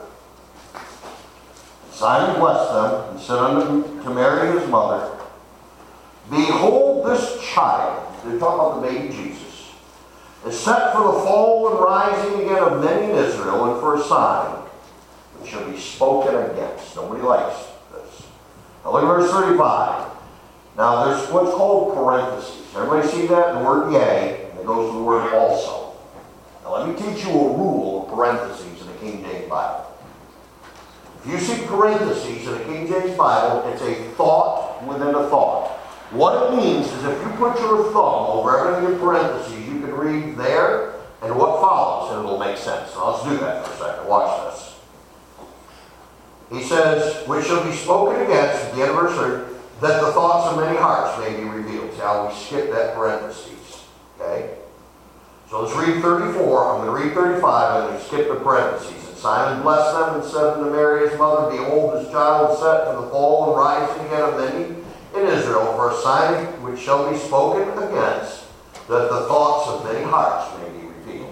Simon blessed them and said unto Mary his mother, "Behold, this child," they're talking about the baby Jesus, "is set for the fall and rising again of many in Israel, and for a sign which shall be spoken against." Nobody likes this. Now look at verse 35. Now there's what's called parentheses. Everybody see that? The word yea, and it goes to the word also. Now let me teach you a rule of parentheses in the King James Bible. If you see parentheses in the King James Bible, it's a thought within a thought. What it means is if you put your thumb over everything in parentheses, you can read there and what follows, and it'll make sense. Now let's do that for a second. Watch this. He says, "Which shall be spoken against," at the end of verse 3, "that the thoughts of many hearts may be revealed." See how we skip that parentheses. Okay? So let's read 34. I'm going to read 35 and then skip the parentheses. "And Simon blessed them and said unto Mary his mother, Behold, this child is set for the fall and rising again of many in Israel, for a sign which shall be spoken against, that the thoughts of many hearts may be revealed."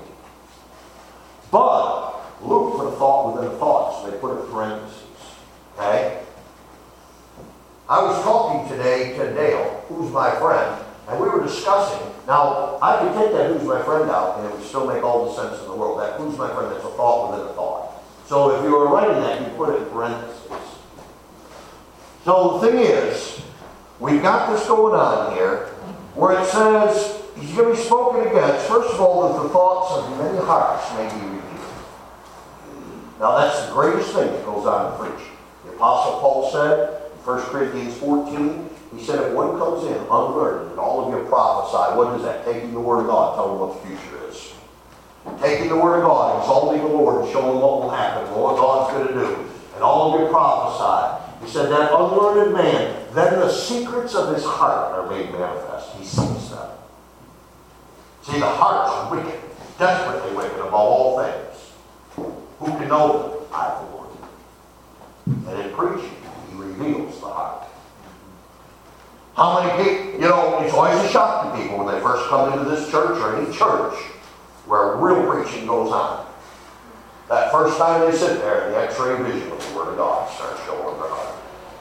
But Luke put a thought within a thought, so they put it in parentheses. Okay? I was talking today to Dale, who's my friend, and we were discussing, now I could take that "who's my friend" out and it would still make all the sense in the world. That "who's my friend," that's a thought within a thought. So if you were writing that, you put it in parentheses. So the thing is, we've got this going on here where it says he's going to be spoken against, first of all, that the thoughts of many hearts may be revealed. Now that's the greatest thing that goes on in preaching. The Apostle Paul said, 1 Corinthians 14, he said, if one comes in unlearned and all of you prophesy, what is that? Taking the Word of God, telling what the future is. Taking the Word of God, exalting the Lord, and showing what will happen, what God's going to do. And all of you prophesy. He said, that unlearned man, then the secrets of his heart are made manifest. He sees them. See, the heart's wicked, desperately wicked above all things. Who can know them? I, the Lord. And in preaching, he reveals the heart. How many people, you know, it's always a shock to people when they first come into this church or any church where real preaching goes on. That first time they sit there, the x-ray vision of the Word of God starts showing their heart.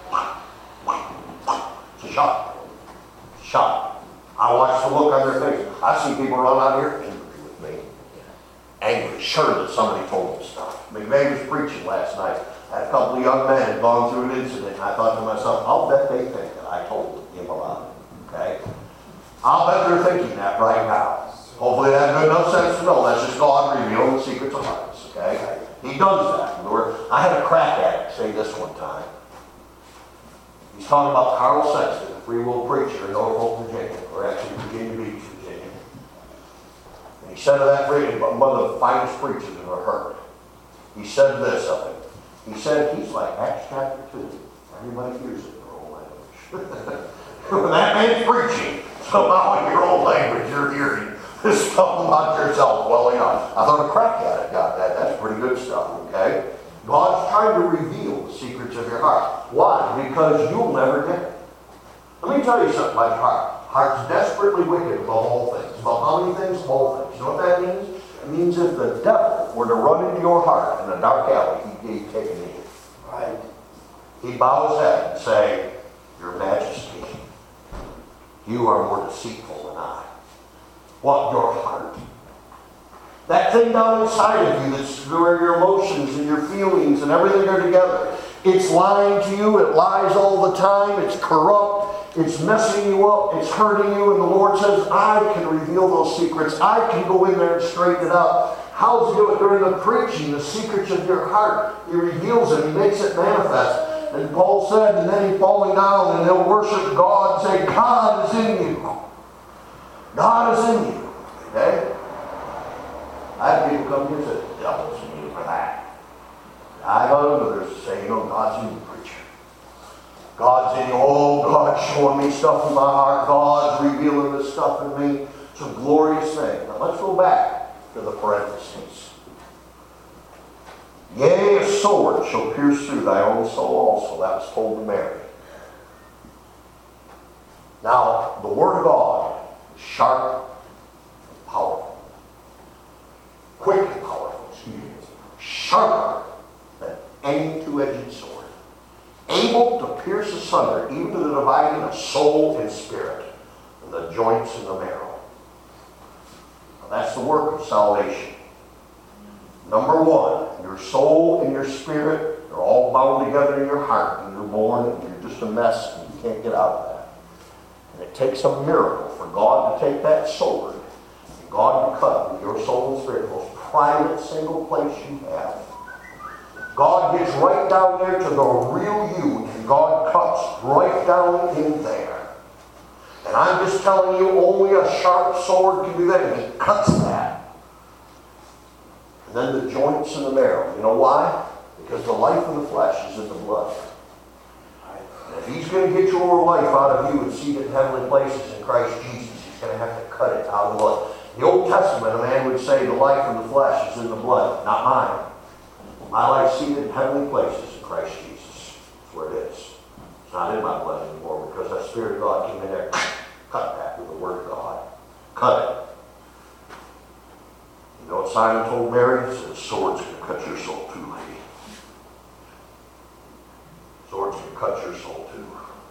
It's a shock. It's a shock. I watch the look on their face. I see people run out here angry with me. Angry, sure that somebody told them stuff. McVeigh was preaching last night. I had a couple of young men had gone through an incident, and I thought to myself, I'll bet they think that I told him about it. Okay? I'll bet they're thinking that right now. Hopefully they have enough sense to know that's just God revealing the secrets of hearts. Okay? He does that. I had a crack addict say this one time. He's talking about Carl Sexton. Free Will Preacher in Norfolk, Virginia, or actually Virginia Beach, Virginia. And he said to that preacher, one of the finest preachers I've ever heard, he said this of him. He said, he's like Acts chapter 2. Everybody hears it in their own language. When that man's preaching, somehow in your own language you're hearing this stuff about yourself welling up. I thought a crack at it got that. That's pretty good stuff, okay? God's trying to reveal the secrets of your heart. Why? Because you'll never get it. Let me tell you something about your heart. Heart's desperately wicked above all things. Above how many things? All things. You know what that means? It means if the devil were to run into your heart in a dark alley, he'd take a knee. Right? He'd bow his head and say, Your Majesty, you are more deceitful than I. What? Your heart. That thing down inside of you that's where your emotions and your feelings and everything are together. It's lying to you. It lies all the time. It's corrupt. It's messing you up. It's hurting you. And the Lord says, I can reveal those secrets. I can go in there and straighten it up. How does he do it? During the preaching, the secrets of your heart. He reveals it. He makes it manifest. And Paul said, and then he's falling down and he'll worship God and say, God is in you. God is in you. Okay? I have people come here and say, the devil's in you for that. I go to others and say, you know, God's in you, preacher. God's in you. Oh, God's showing me stuff in my heart. God's revealing this stuff in me. It's a glorious thing. Now let's go back to the parentheses. Yea, a sword shall pierce through thy own soul also. That was told to Mary. Now, the Word of God is sharp and powerful. Quick and powerful, excuse me. Sharper than any two-edged sword. Able to pierce asunder, even to the dividing of soul and spirit, and the joints and the marrow. Now, that's the work of salvation. Number one, your soul and your spirit are all bound together in your heart, and you're born and you're just a mess and you can't get out of that. And it takes a miracle for God to take that sword and God to cut your soul and spirit, the most private single place you have. God gets right down there to the real you, and God cuts right down in there. And I'm just telling you, only a sharp sword can do that, and He cuts that. And then the joints and the marrow. You know why? Because the life of the flesh is in the blood. And if He's going to get your life out of you and seat it in heavenly places in Christ Jesus, He's going to have to cut it out of the blood. In the Old Testament, a man would say the life of the flesh is in the blood, not mine. My life seated in heavenly places in Christ Jesus. That's where it is. It's not in my blood anymore because that Spirit of God came in there, cut that with the Word of God. Cut it. You know what Simon told Mary? He said, the sword's going to cut your soul too, lady. The sword's going to cut your soul too.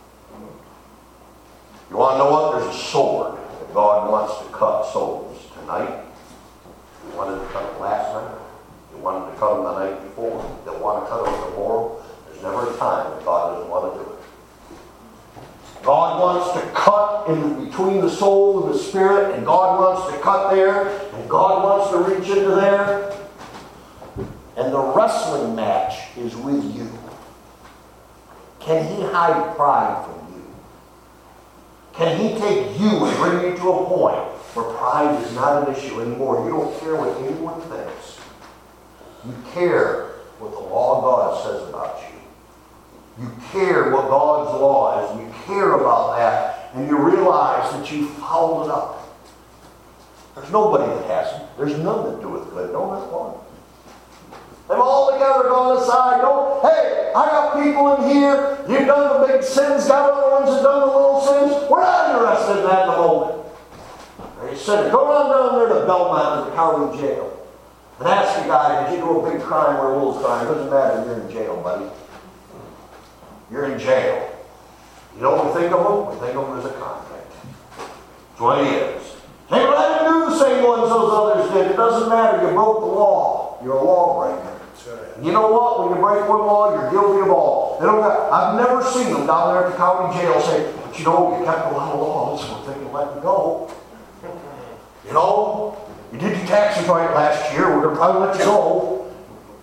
You want to know what? There's a sword that God wants to cut souls tonight. He wanted to cut it last night. He wanted to cut them the night before. They'll want to cut them tomorrow. There's never a time that God doesn't want to do it. God wants to cut in between the soul and the spirit, and God wants to cut there, and God wants to reach into there. And the wrestling match is with you. Can He hide pride from you? Can He take you and bring you to a point where pride is not an issue anymore? You don't care what anyone thinks. You care what the law of God says about you. You care what God's law is. You care about that. And you realize that you fouled it up. There's nobody that hasn't. There's none that doeth good. No, not one. They've all together gone aside. No, hey, I got people in here. You've done the big sins. Got other ones that done the little sins. We're not interested in that in the moment. They said, go on down there to Belmont, to the county jail. And ask the guy, did you do a big crime or a little crime? It doesn't matter. You're in jail, buddy. You're in jail. You know what we think of him? We think of him as a convict. That's what he is. Hey, but I didn't do the same ones those others did. It doesn't matter. You broke the law. You're a lawbreaker. You know what? When you break one law, you're guilty of all. They don't got, I've never seen them down there at the county jail say, but you know, you kept a lot of laws, so we're thinking let me go. You know, you did your taxes right last year, we're going to probably let you go.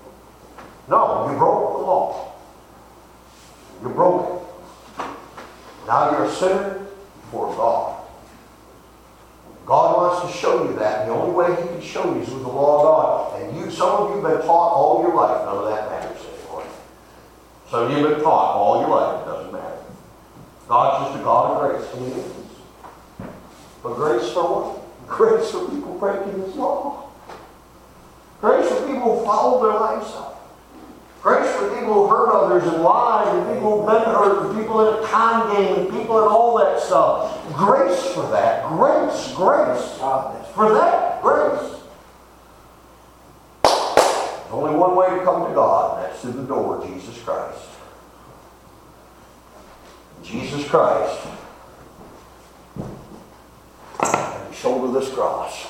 No, you broke the law. You broke it. Now you're a sinner before God. God wants to show you that. And the only way He can show you is with the law of God. And some of you have been taught all your life. None of that matters anymore. Some of you have been taught all your life. It doesn't matter. God's just a God of grace. And He is. But grace for what? Grace for people breaking His law. Grace for people who follow their lives up. Grace for people who hurt others and lied, and people who've been hurt, and people in a con game, and people in all that stuff. Grace for that. Grace. For that, grace. There's only one way to come to God, and that's through the door, Jesus Christ. Jesus Christ. And He shouldered this cross.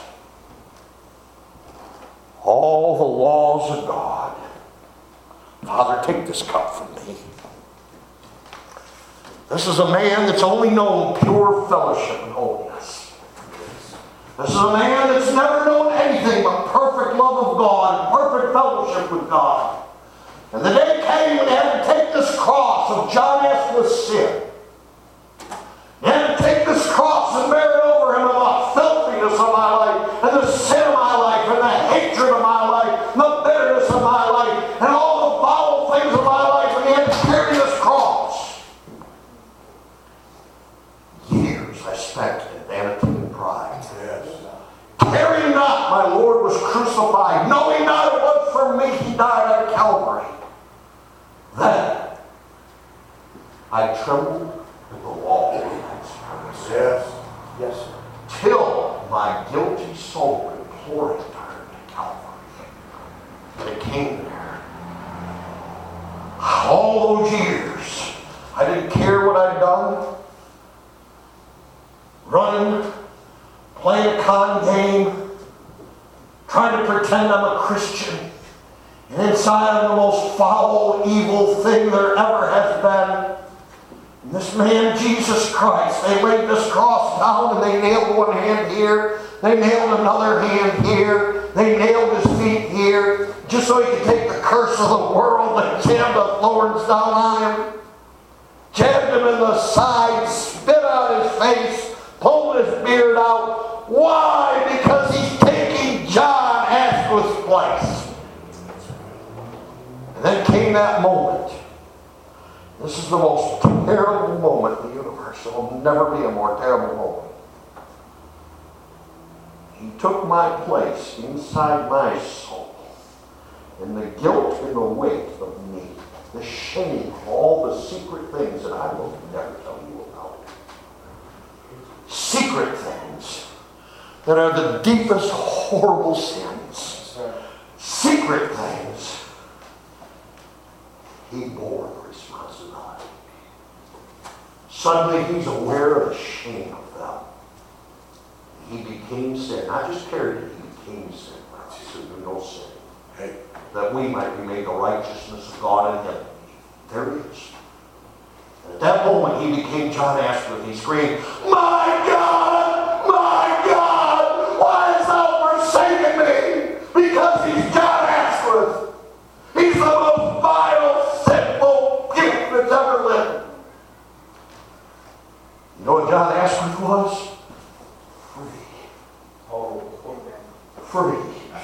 All the laws of God. Father, take this cup from me. This is a man that's only known pure fellowship and holiness. This is a man that's never known anything but perfect love of God and perfect fellowship with God. And the day came when he had to take this cross of John Asquith's sin. He had to take this cross and bear it over him, and the filthiness of my life, and the sin of my life, and the hatred of my life, and the bitterness of my life, and all the foul things of my life, and he had to carry this cross. Years I spent in vanity and pride. Yes. Caring not my Lord was crucified, knowing not it was for me He died at Calvary. Then I trembled at the wall of His presence. Yes, sir. Till my guilty soul implored to turn to Calvary. And it came there. All those years, I didn't care what I'd done. Running, playing a con game, trying to pretend I'm a Christian. And inside I'm the most foul, evil thing there ever has been. And this man, Jesus Christ, they laid this cross down and they nailed one hand here. They nailed another hand here. They nailed his feet here. Just so he could take the curse of the world and jam the thorns down on him. Jabbed him in the side, spit out his face, pulled his beard out. Why? Because he's taking John Asquith's place. And then came that moment. This is the most terrible moment in the universe. There will never be a more terrible moment. He took my place inside my soul. And the guilt and the weight of me, the shame of all the secret things that I will never tell you about. Secret things that are the deepest, horrible sins. Secret things. He bore the responsibility. Suddenly he's aware of the shame of them. He became sin. Not just carried it, he became sin. Who knew no sin. Hey. That we might be made the righteousness of God in him. There he is. And at that moment he became John Asquith. He screamed, "My God! My God! Why hast thou forsaken me?" Because he's John Asquith. He's the most vile, sinful gift that's ever lived. You know what John Asquith was? Free.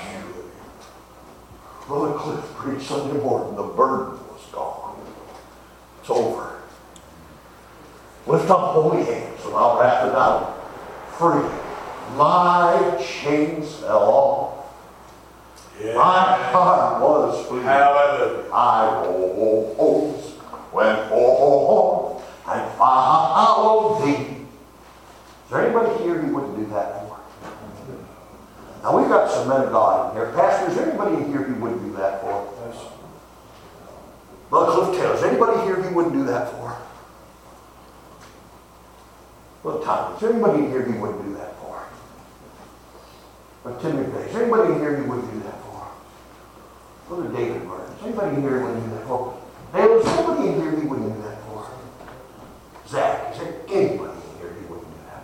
Brother Cliff preached Sunday morning. The burden was gone. It's over. Lift up holy hands and I'll wrap it out. Free. My chains fell off. Yeah. My heart was free. Hallelujah. I rose, went forth, and followed thee. Is there anybody here who wouldn't do that for? Now we've got some men of God in here. Pastor, is there anybody in here who wouldn't do that for? Brother Cliff Taylor, is there anybody here who wouldn't do that for? Brother Tommy, is there anybody in here who wouldn't do that for? Brother Tim McVeigh, is there anybody in here who wouldn't do that for? Brother David Martin, is there anybody in here who wouldn't do that for? Dale, is there anybody in here who wouldn't do that for? Zach, is there anybody in here who wouldn't do that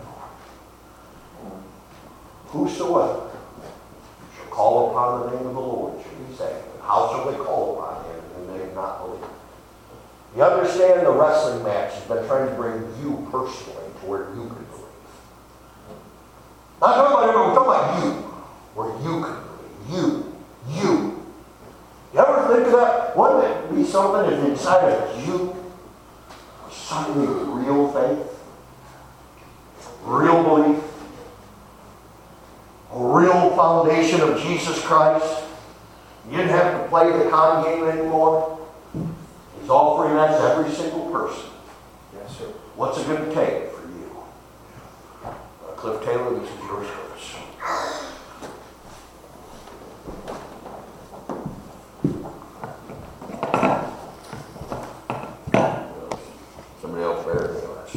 for? Whosoever shall call upon the name of the Lord shall be saved. How shall they call upon him when they have not believed? You understand the wrestling match has been trying to bring you personally to where you can believe. Not talking about everyone, I'm talking about you. Where you can believe. You. You ever think of that? Wouldn't it be something if inside of you was suddenly real faith? Real belief? A real foundation of Jesus Christ? You didn't have to play the con game anymore. He's offering that to every single person. Yes, sir. What's it going to take for you? Cliff Taylor, this is your service. Somebody else there?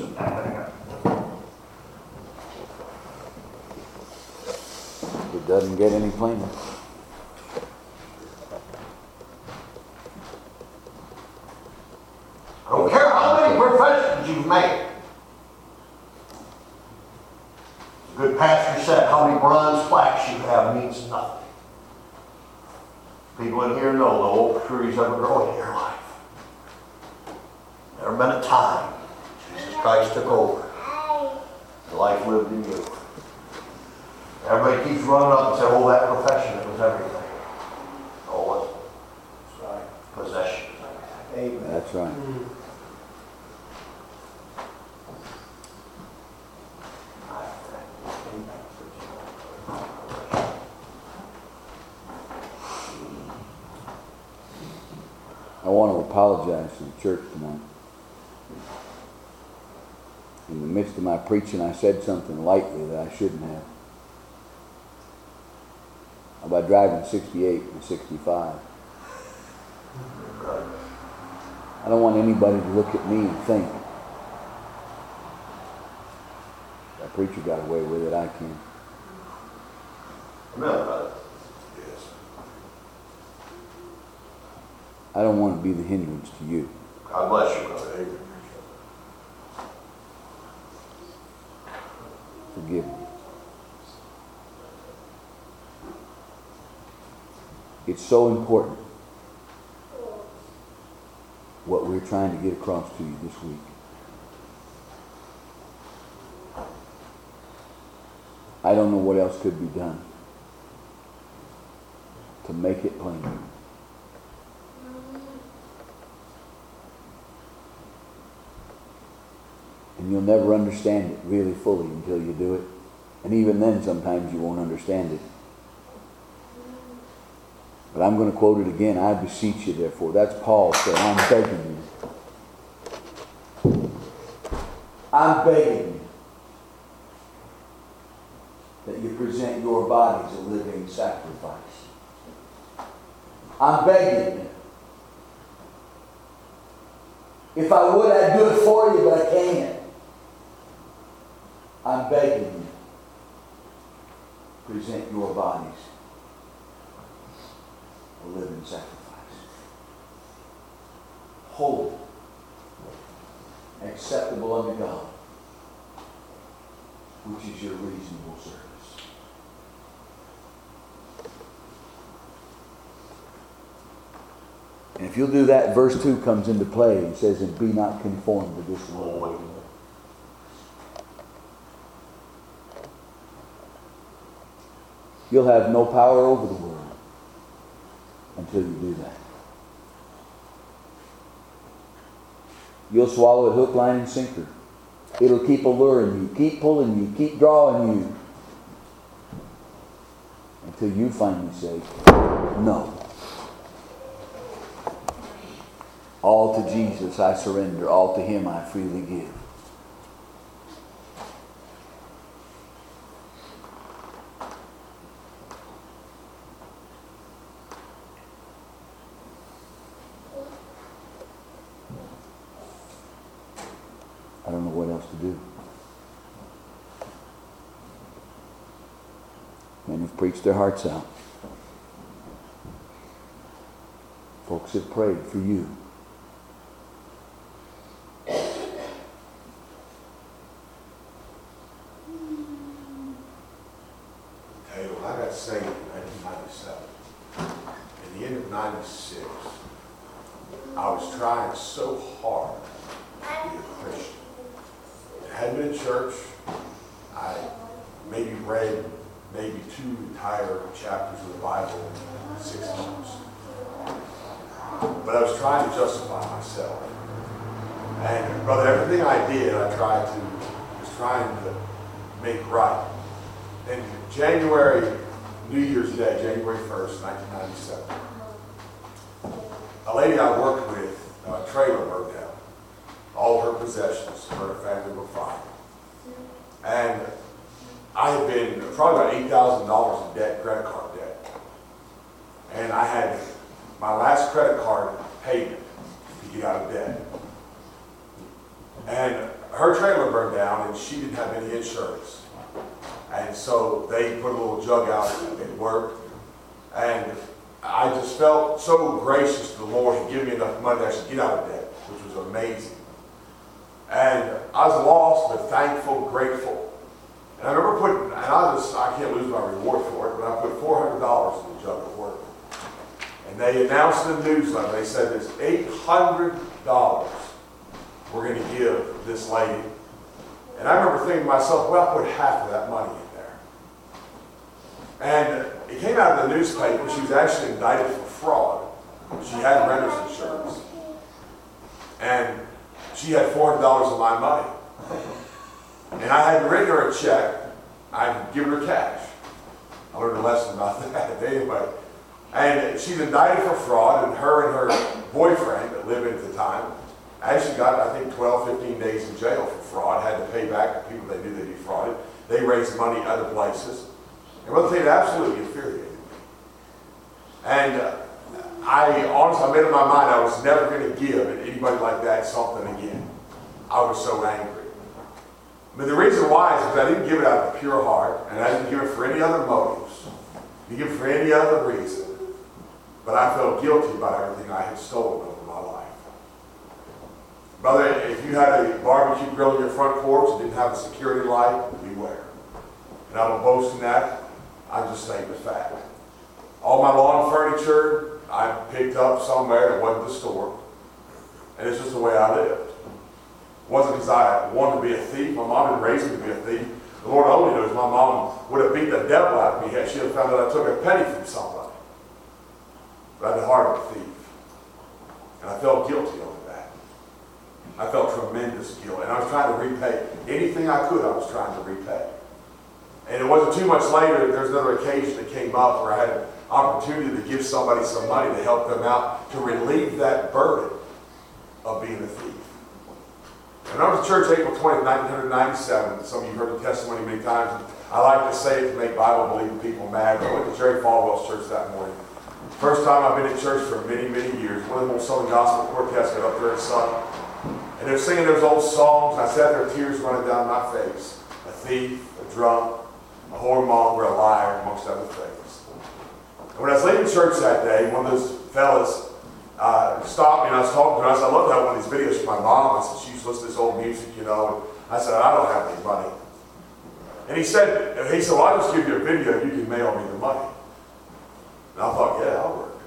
It doesn't get any plainer. I don't care how many professions you've made. A good pastor said how many bronze plaques you have means nothing. People in here know the oak trees ever grow in your life. Never been a time Jesus Christ took over. The life lived in you. Everybody keeps running up and saying, oh, that profession, it was everything. No, it wasn't. That's right. Possession. Amen. That's right. I want to apologize to the church tonight. In the midst of my preaching, I said something lightly that I shouldn't have. About driving 68 and 65. I don't want anybody to look at me and think, that preacher got away with it, I can't. Amen, brother. Yes. I don't want to be the hindrance to you. God bless you, brother. Amen. Forgive me. It's so important what we're trying to get across to you this week. I don't know what else could be done to make it plain. And you'll never understand it really fully until you do it. And even then, sometimes you won't understand it. But I'm going to quote it again. I beseech you, therefore. That's Paul said, I'm begging you. I'm begging you that you present your bodies a living sacrifice. I'm begging you. If I would, I'd do it for you, but I can't. I'm begging you. Present your bodies a living sacrifice. Holy, acceptable unto God, which is your reasonable service. And if you'll do that, verse 2 comes into play and says, and be not conformed to this world. You'll have no power over the world until you do that. You'll swallow it hook, line, and sinker. It'll keep alluring you, keep pulling you, keep drawing you, until you finally say, no. All to Jesus I surrender, all to Him I freely give. I don't know what else to do. Men have preached their hearts out. Folks have prayed for you. Taylor, I got saved in 1997. At the end of 96, I I was trying so hard to be a Christian. I hadn't been in church. I maybe read maybe 2 entire chapters of the Bible in 6 months. But I was trying to justify myself. And brother, everything I did, was trying to make right. In January, New Year's Day, January 1st, 1997, a lady I worked with, a trailer burned down. All her possessions, her and her family were fired. And I had been probably about $8,000 in debt, credit card debt. And I had my last credit card payment to get out of debt. And her trailer burned down and she didn't have any insurance. And so they put a little jug out at work. And I just felt so gracious to the Lord. He'd given me enough money to actually get out of debt, which was amazing. And I was lost, but thankful, grateful. And I remember putting, and I can't lose my reward for it, but I put $400 in the jug at work. And they announced in the newsletter, they said there's $800 we're going to give this lady. And I remember thinking to myself, well, I put half of that money in there. And it came out of the newspaper, she was actually indicted for fraud. She had renter's insurance. And she had $400 of my money. And I had written her a check. I'd given her cash. I learned a lesson about that anyway. And she's indicted for fraud, and her boyfriend that lived at the time actually got, I think, 12, 15 days in jail for fraud, had to pay back the people they knew they defrauded. They raised money other places. And one thing that absolutely infuriated me. And I honestly, I made up my mind I was never going to give anybody like that something again. I was so angry. But the reason why is because I didn't give it out of a pure heart, and I didn't give it for any other motives. I didn't give it for any other reason. But I felt guilty about everything I had stolen over my life. Brother, if you had a barbecue grill in your front porch and didn't have a security light, beware. And I don't boast in that. I'm just stating the fact. All my lawn furniture, I picked up somewhere that wasn't the store. And it's just the way I lived. It wasn't because I wanted to be a thief. My mom didn't raise me to be a thief. The Lord only knows my mom would have beat the devil out of me had she have found out I took a penny from somebody. But I had the heart of a thief. And I felt guilty over that. I felt tremendous guilt. And I was trying to repay. Anything I could, I was trying to repay. And it wasn't too much later, there's another occasion that came up where I had an opportunity to give somebody some money to help them out, to relieve that burden of being a thief. And I was at church April 20th, 1997. Some of you heard the testimony many times. I like to say it to make Bible-believing people mad. I went to Jerry Falwell's church that morning. First time I've been in church for many, many years. One of them old Southern Gospel Quartets got up there and sung. And they're singing those old songs, and I sat there, tears running down my face. A thief, a drunk, a whoremonger, a liar, amongst other things. And when I was leaving church that day, one of those fellas stopped me, and I was talking to her. I said, I love to have one of these videos from my mom. I said, she used to listen to this old music, you know. And I said, I don't have any money. And he said, well, I'll just give you a video, you can mail me the money. And I thought, yeah, I'll work.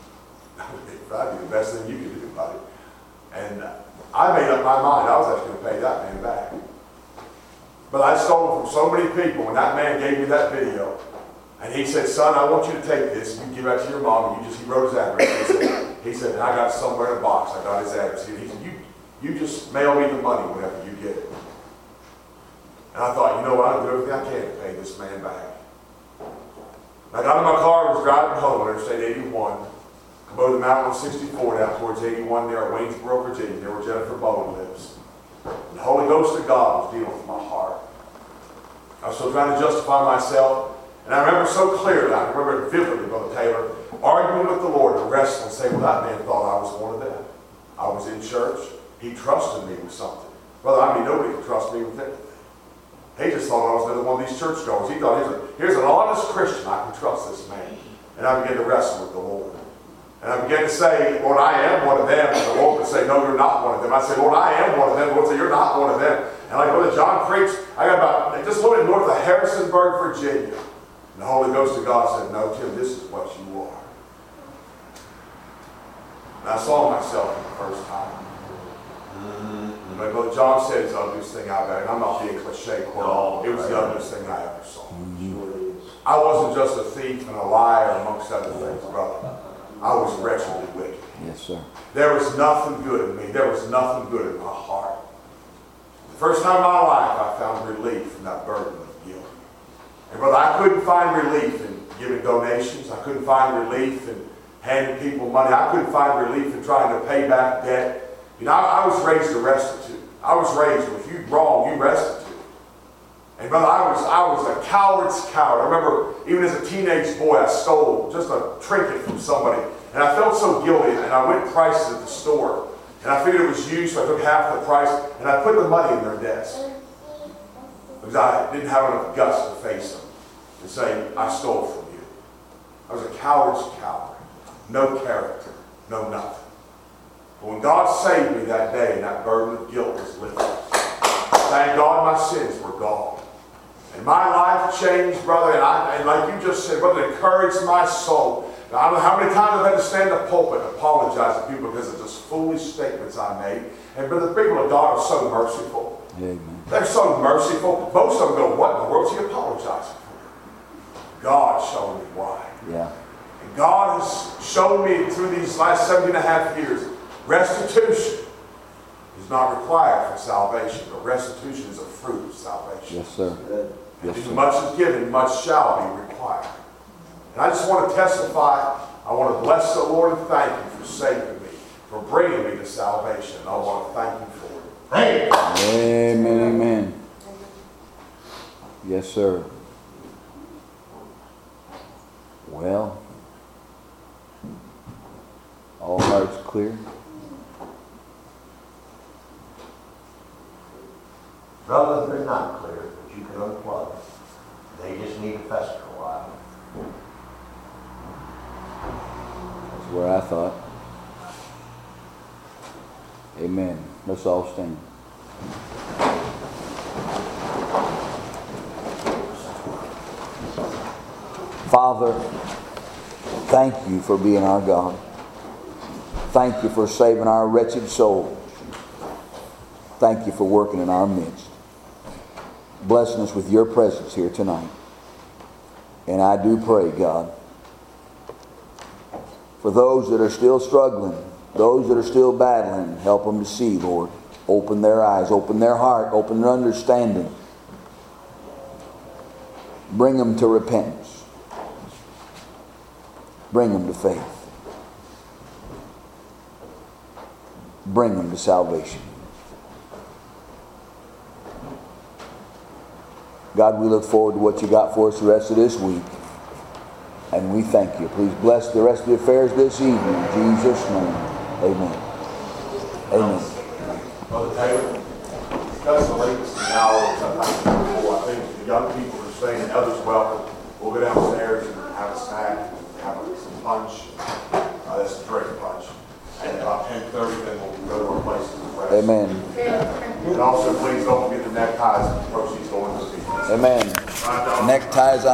That'd be the best thing you could do, buddy. And I made up my mind I was actually going to pay that man back. But I stole from so many people, and that man gave me that video. And he said, son, I want you to take this, and you give that to your mom, and he wrote his address. He said, and I got it somewhere in a box, I got his address. He said, you just mail me the money whenever you get it. And I thought, you know what, I'll do everything I can to pay this man back. I got in my car and was driving home on Interstate 81. Above the mountain on 64 down towards 81 there at Waynesboro, Virginia, there where Jennifer Bowen lives. And the Holy Ghost of God was dealing with my heart. I was still trying to justify myself. And I remember so clearly, I remember it vividly, Brother Taylor, arguing with the Lord and wrestling, saying, well, that man thought I was one of them. I was in church. He trusted me with something. Brother, I mean, nobody could trust me with anything. He just thought I was another one of these churchgoers. He thought, here's an honest Christian. I can trust this man. And I began to wrestle with the Lord. And I began to say, Lord, I am one of them. And the Lord would say, no, you're not one of them. I'd say, Lord, I am one of them. The Lord would say, you're not one of them. And like Brother John preached, I got about just a little bit north of Harrisonburg, Virginia. And the Holy Ghost of God said, no, Tim, this is what you are. And I saw myself for the first time. Like Brother John said, it's the ugliest thing I've ever, and I'm not being cliche, quote, it was the ugliest thing I ever saw. I wasn't just a thief and a liar amongst other things, brother. I was wretchedly wicked. Yes, sir. There was nothing good in me. There was nothing good in my heart. The first time in my life I found relief from that burden of guilt. And brother, I couldn't find relief in giving donations. I couldn't find relief in handing people money. I couldn't find relief in trying to pay back debt. You know, I was raised to restitute. I was raised, if you wrong, you restitute. And brother, I was a coward's coward. I remember even as a teenage boy, I stole just a trinket from somebody. And I felt so guilty, and I went and priced it at the store. And I figured it was used, so I took half the price, and I put the money in their desk. Because I didn't have enough guts to face them and say, I stole from you. I was a coward's coward. No character, no nothing. But when God saved me that day and that burden of guilt was lifted, thank God my sins were gone. And my life changed, brother, and like you just said, brother, it encouraged my soul. Now, I don't know how many times I've had to stand in the pulpit and apologize to people because of just foolish statements I made. And brother, the people of God are so merciful. Amen. They're so merciful. Most of them go, what in the world is he apologizing for? God showed me why. Yeah. And God has shown me through these last 17 and a half years, restitution is not required for salvation, but restitution is a fruit of salvation. Yes, sir. Yes, If sir. much is given, much shall be required. And I just want to testify, I want to bless the Lord and thank Him for saving me, for bringing me to salvation. And I want to thank Him for it. Hey! Amen, amen. Yes, sir. Well, all hearts clear. Brother, they're not clear, but you can unplug. They just need to fester a while. That's where I thought. Amen. Let's all stand. Father, thank you for being our God. Thank you for saving our wretched souls. Thank you for working in our midst. Blessing us with your presence here tonight. And I do pray, God, for those that are still struggling, those that are still battling, help them to see, Lord. Open their eyes, open their heart, open their understanding. Bring them to repentance. Bring them to faith. Bring them to salvation. God, we look forward to what you got for us the rest of this week. And we thank you. Please bless the rest of the affairs this evening. In Jesus' name. Amen. Amen. Brother Taylor, because the lateness in the hour, before, I think the young people are staying and others welcome. We'll go downstairs and have a snack, have some punch. That's a drink punch. And about 10:30, then we'll go to our places and rest. Amen. And also, please don't forget the neckties and proceeds going to the people. Amen. Neckties on.